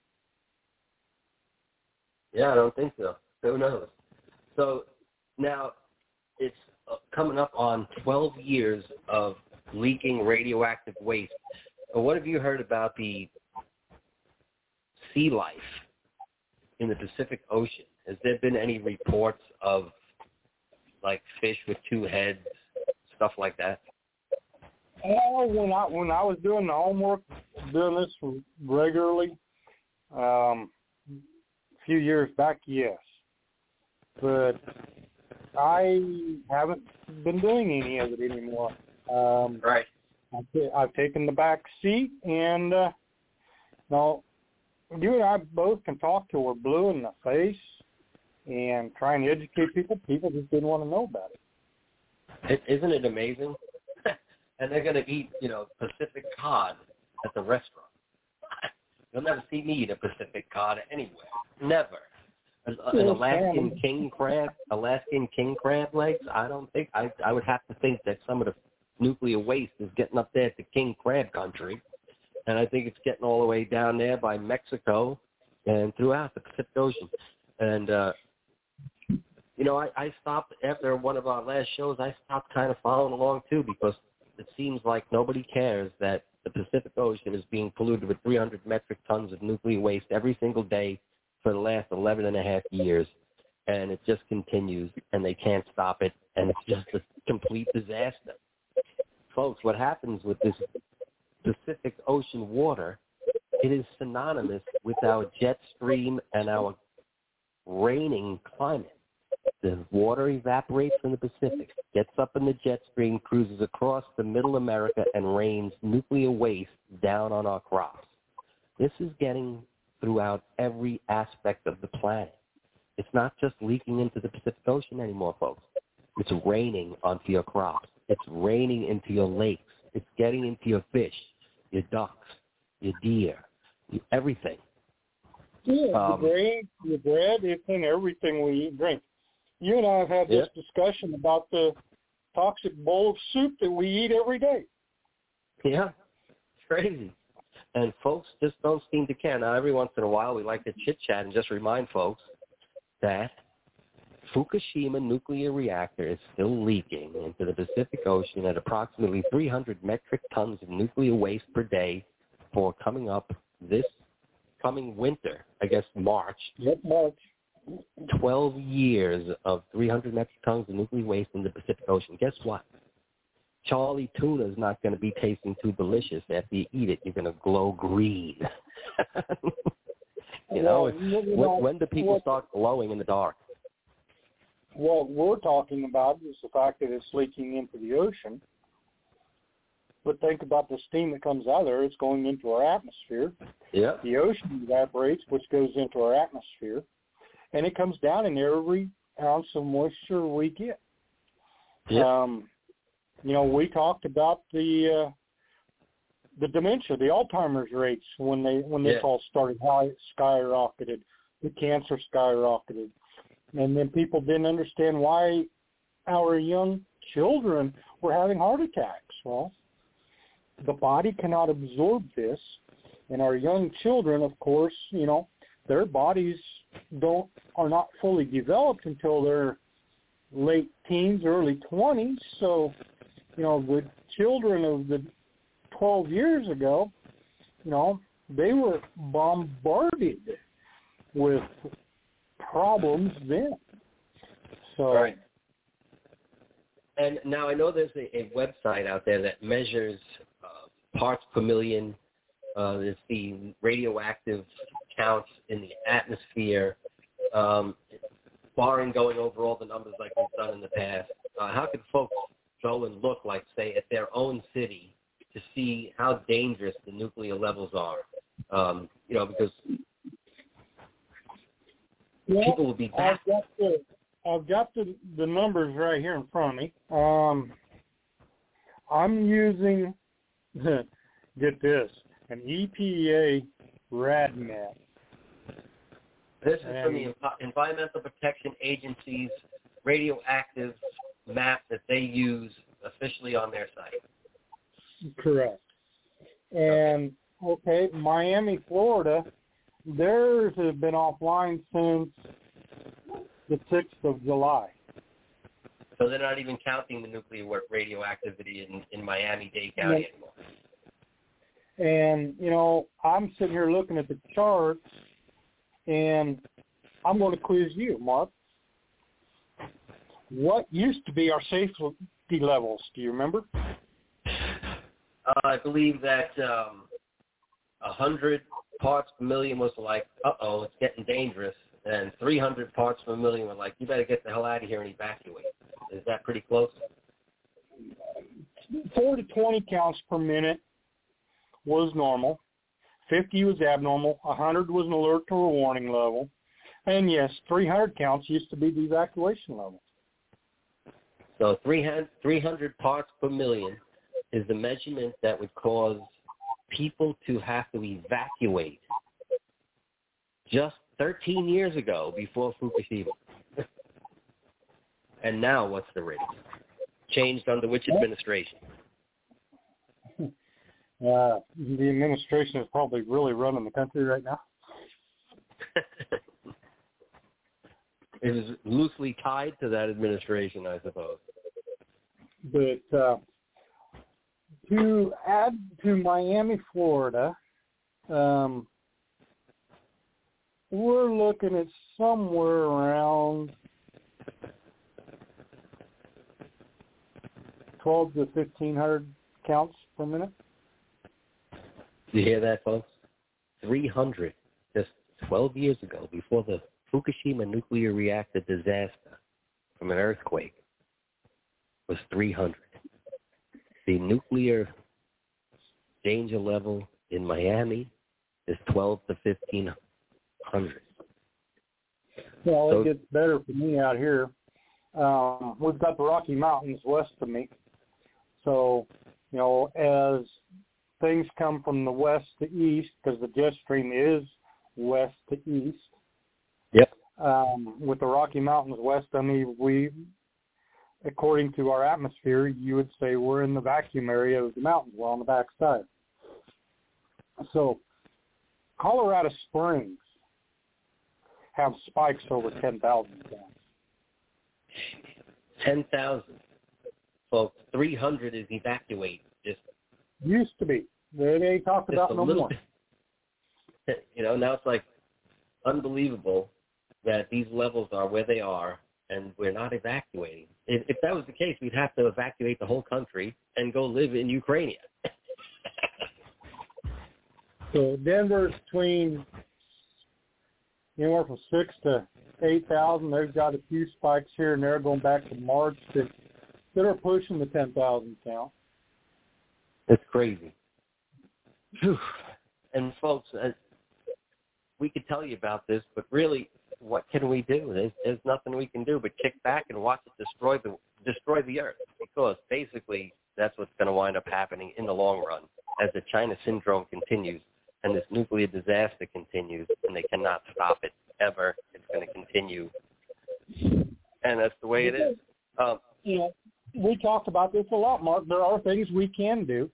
Yeah, I don't think so. Who knows? So now it's coming up on 12 years of leaking radioactive waste. What have you heard about the sea life in the Pacific Ocean? Has there been any reports of, like, fish with two heads, stuff like that? Oh, when I was doing the homework, doing this regularly, a few years back, yes. But I haven't been doing any of it anymore. Right. I've taken the back seat, and now you and I both can talk till we're blue in the face and trying to educate people. People just didn't want to know about it. Isn't it amazing? And they're going to eat, Pacific cod at the restaurant. You'll never see me eat a Pacific cod anywhere. Never. An Alaskan king crab legs, I don't think. I would have to think that some of the nuclear waste is getting up there to king crab country. And I think it's getting all the way down there by Mexico and throughout the Pacific Ocean. And, I stopped after one of our last shows. I stopped kind of following along, too, because it seems like nobody cares that the Pacific Ocean is being polluted with 300 metric tons of nuclear waste every single day for the last 11 and a half years. And it just continues, and they can't stop it, and it's just a complete disaster. Folks, what happens with this Pacific Ocean water, it is synonymous with our jet stream and our raining climate. The water evaporates from the Pacific, gets up in the jet stream, cruises across the middle America, and rains nuclear waste down on our crops. This is getting throughout every aspect of the planet. It's not just leaking into the Pacific Ocean anymore, folks. It's raining onto your crops. It's raining into your lakes. It's getting into your fish, your ducks, your deer, everything. Yeah, the bread, it's in everything we eat and drink. You and I have had this discussion about the toxic bowl of soup that we eat every day. Yeah, it's crazy. And folks just don't seem to care. Now, every once in a while, we like to chit-chat and just remind folks that Fukushima nuclear reactor is still leaking into the Pacific Ocean at approximately 300 metric tons of nuclear waste per day for coming up this coming winter, I guess March. Yep, March. 12 years of 300 metric tons of nuclear waste in the Pacific Ocean. Guess what? Charlie tuna is not going to be tasting too delicious. After you eat it, you're going to glow green. When do people start glowing in the dark? What we're talking about is the fact that it's leaking into the ocean. But think about the steam that comes out of there. It's going into our atmosphere. Yeah. The ocean evaporates, which goes into our atmosphere. And it comes down in every ounce of moisture we get. Yeah. We talked about the dementia, the Alzheimer's rates when this all started, how it skyrocketed, the cancer skyrocketed, and then people didn't understand why our young children were having heart attacks. Well, the body cannot absorb this, and our young children, of course, their bodies are not fully developed until their late teens, early 20s. So, the children of the 12 years ago, they were bombarded with problems then. So, right. And now I know there's a website out there that measures parts per million. It's the radioactive counts in the atmosphere, barring going over all the numbers like we've done in the past. How can folks go and look, like, say, at their own city to see how dangerous the nuclear levels are? Because people will be back. I've got the numbers right here in front of me. I'm using, get this, an EPA RadNet. This is from the Environmental Protection Agency's radioactive map that they use officially on their site. Correct. And, okay, Miami, Florida, theirs have been offline since the 6th of July. So they're not even counting the nuclear radioactivity in Miami-Dade County anymore. And, you know, I'm sitting here looking at the charts, and I'm going to quiz you, Mark. What used to be our safety levels? Do you remember? I believe that 100 parts per million was like, uh-oh, it's getting dangerous. And 300 parts per million were like, you better get the hell out of here and evacuate. Is that pretty close? 4 to 20 counts per minute was normal. 50 was abnormal. 100 was an alert to a warning level. And, yes, 300 counts used to be the evacuation level. So 300 parts per million is the measurement that would cause people to have to evacuate just 13 years ago before Fukushima. And now what's the rate? Changed under which administration? The administration is probably really running the country right now. It is loosely tied to that administration, I suppose. But to add to Miami, Florida, we're looking at somewhere around 12 to 1,500 counts per minute. You hear that, folks? 300 just 12 years ago, before the Fukushima nuclear reactor disaster from an earthquake, was 300. The nuclear danger level in Miami is 12 to 1,500. Well, it gets better for me out here. We've got the Rocky Mountains west of me. So, you know, as things come from the west to east, because the jet stream is west to east. Yep. With the Rocky Mountains west, I mean, we, according to our atmosphere, you would say we're in the vacuum area of the mountains. We're on the back side. So, Colorado Springs have spikes over 10,000 counts. 10,000. Folks, 300 is evacuate. Just used to be. They talk about no more. You know, now it's like unbelievable that these levels are where they are, and we're not evacuating. If that was the case, we'd have to evacuate the whole country and go live in Ukraine. So Denver's between anywhere from 6 to 8,000. They've got a few spikes here and there going back to March that are pushing the 10,000 count. It's crazy. And folks, we could tell you about this, but really, what can we do? There's nothing we can do but kick back and watch it destroy the earth, because basically that's what's going to wind up happening in the long run as the China syndrome continues and this nuclear disaster continues, and they cannot stop it ever. It's going to continue, and that's the way it is. You know, we talked about this a lot, Mark. There are things we can do.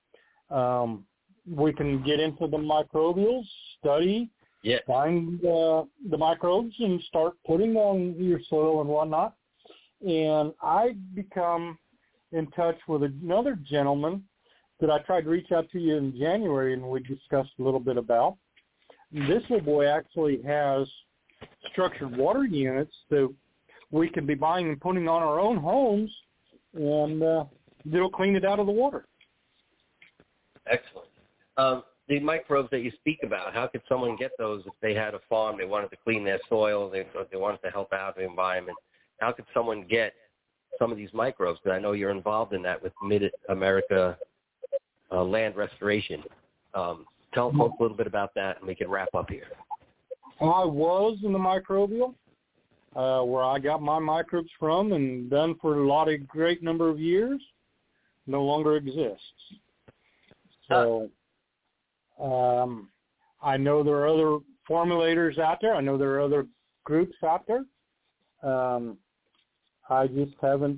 We can get into the microbials, study, find the microbes, and start putting on your soil and whatnot. And I become in touch with another gentleman that I tried to reach out to you in January, and we discussed a little bit about. This little boy actually has structured water units that we can be buying and putting on our own homes, and it'll clean it out of the water. Excellent. The microbes that you speak about, how could someone get those if they had a farm, they wanted to clean their soil, they wanted to help out the environment? How could someone get some of these microbes? Because I know you're involved in that with Mid-America Land Restoration. Tell folks a little bit about that, and we can wrap up here. I was in the microbial. where I got my microbes from and done for a great number of years, no longer exists. So I know there are other formulators out there. I know there are other groups out there. I just haven't,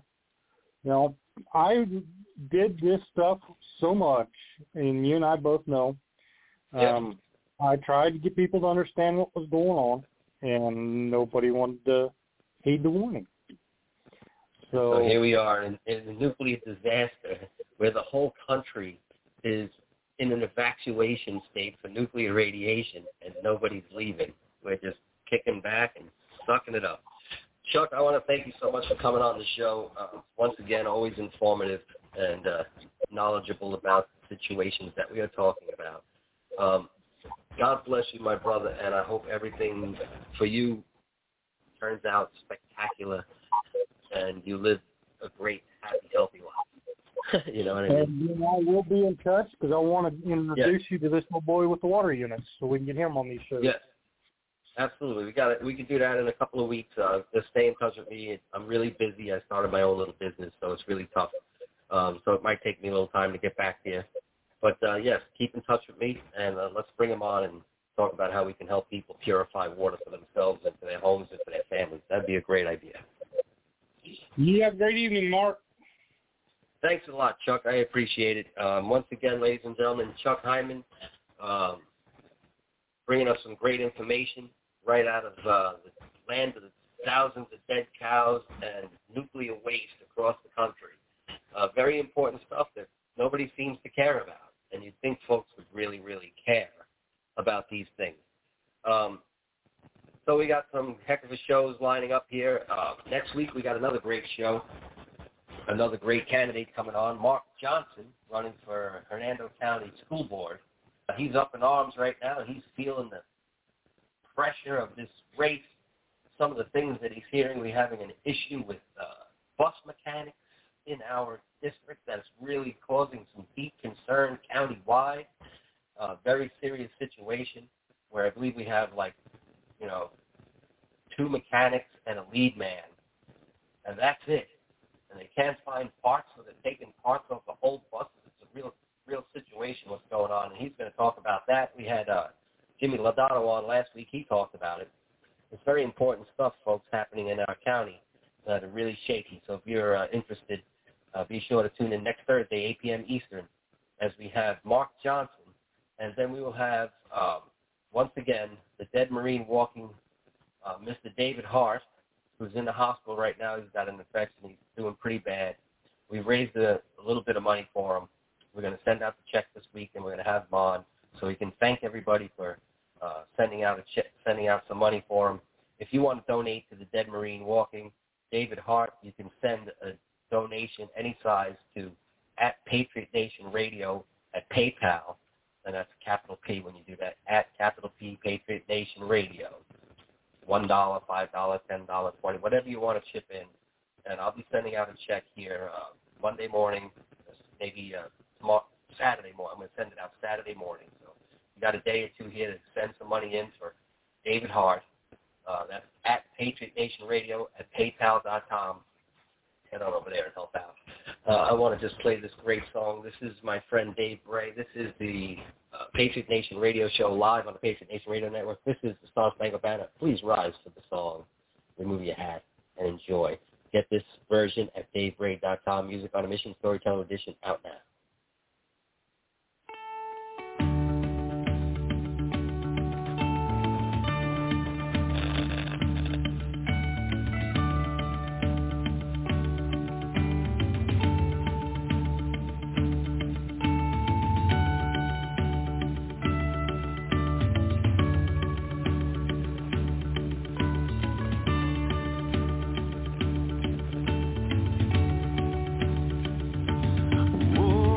I did this stuff so much, and you and I both know. I tried to get people to understand what was going on, and nobody wanted to heed the warning. So here we are in a nuclear disaster where the whole country is in an evacuation state for nuclear radiation, and nobody's leaving. We're just kicking back and sucking it up. Chuck, I want to thank you so much for coming on the show. Once again, always informative and knowledgeable about situations that we are talking about. God bless you, my brother, and I hope everything for you turns out spectacular and you live a great, happy, healthy life. You know what I mean? And I will be in touch because I want to introduce you to this little boy with the water units so we can get him on these shows. Yes. Absolutely. We can do that in a couple of weeks. Just stay in touch with me. I'm really busy. I started my own little business, so it's really tough. So it might take me a little time to get back to you. But, yes, keep in touch with me, and let's bring them on and talk about how we can help people purify water for themselves and for their homes and for their families. That'd be a great idea. You have a great evening, Mark. Thanks a lot, Chuck. I appreciate it. Once again, ladies and gentlemen, Chuck Hyman bringing us some great information right out of the land of the thousands of dead cows and nuclear waste across the country. Very important stuff that nobody seems to care about. And you'd think folks would really, really care about these things. So we got some heck of a shows lining up here. Next week we got another great show, another great candidate coming on, Mark Johnson, running for Hernando County School Board. He's up in arms right now. He's feeling the pressure of this race. Some of the things that he's hearing, we're having an issue with bus mechanics in our district that's really causing some deep concern countywide. Very serious situation where I believe we have 2 mechanics and a lead man, and that's it. And they can't find parts, so they're taking parts off the whole buses. It's a real situation what's going on, and he's going to talk about that. We had Jimmy Lodato on last week. He talked about it. It's very important stuff, folks, happening in our county that are really shaky. So if you're interested, be sure to tune in next Thursday, 8 p.m. Eastern, as we have Mark Johnson. And then we will have, once again, the dead Marine walking Mr. David Hart, who's in the hospital right now. He's got an infection. He's doing pretty bad. We've raised a little bit of money for him. We're going to send out the check this week, and we're going to have him on so we can thank everybody for sending out some money for him. If you want to donate to the dead Marine walking David Hart, you can send a donation any size to @PatriotNationRadio at PayPal, and that's capital P when you do that, @P Patriot Nation Radio. $1, $5, $10, $20, whatever you want to chip in. And I'll be sending out a check here Monday morning, maybe Saturday morning. I'm going to send it out Saturday morning. So you got a day or two here to send some money in for David Hart. That's @PatriotNationRadio at PayPal.com. Head on over there and help out. I want to just play this great song. This is my friend Dave Bray. This is the Patriot Nation Radio Show live on the Patriot Nation Radio Network. This is the Star Spangled Banner. Please rise to the song. Remove your hat and enjoy. Get this version at DaveBray.com. Music on a Mission Storytelling Edition out now. Whoa.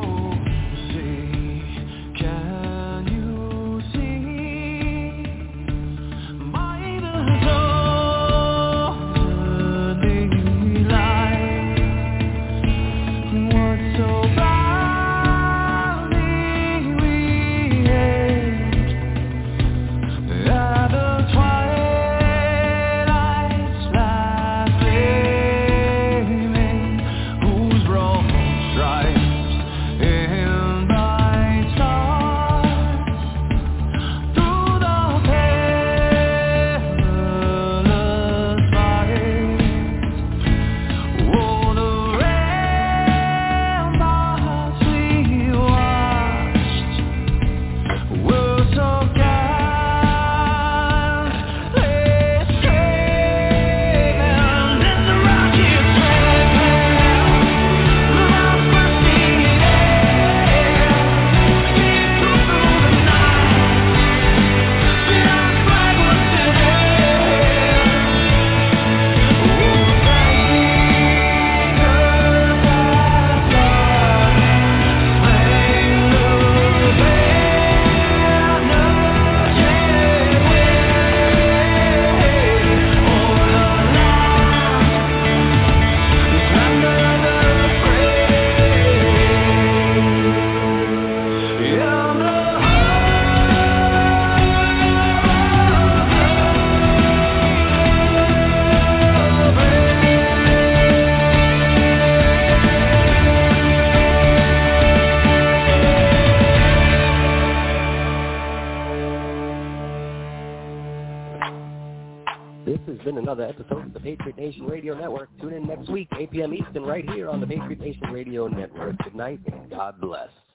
This has been another episode of the Patriot Nation Radio Network. Tune in next week, 8 p.m. Eastern, right here on the Patriot Nation Radio Network. Good night, and God bless.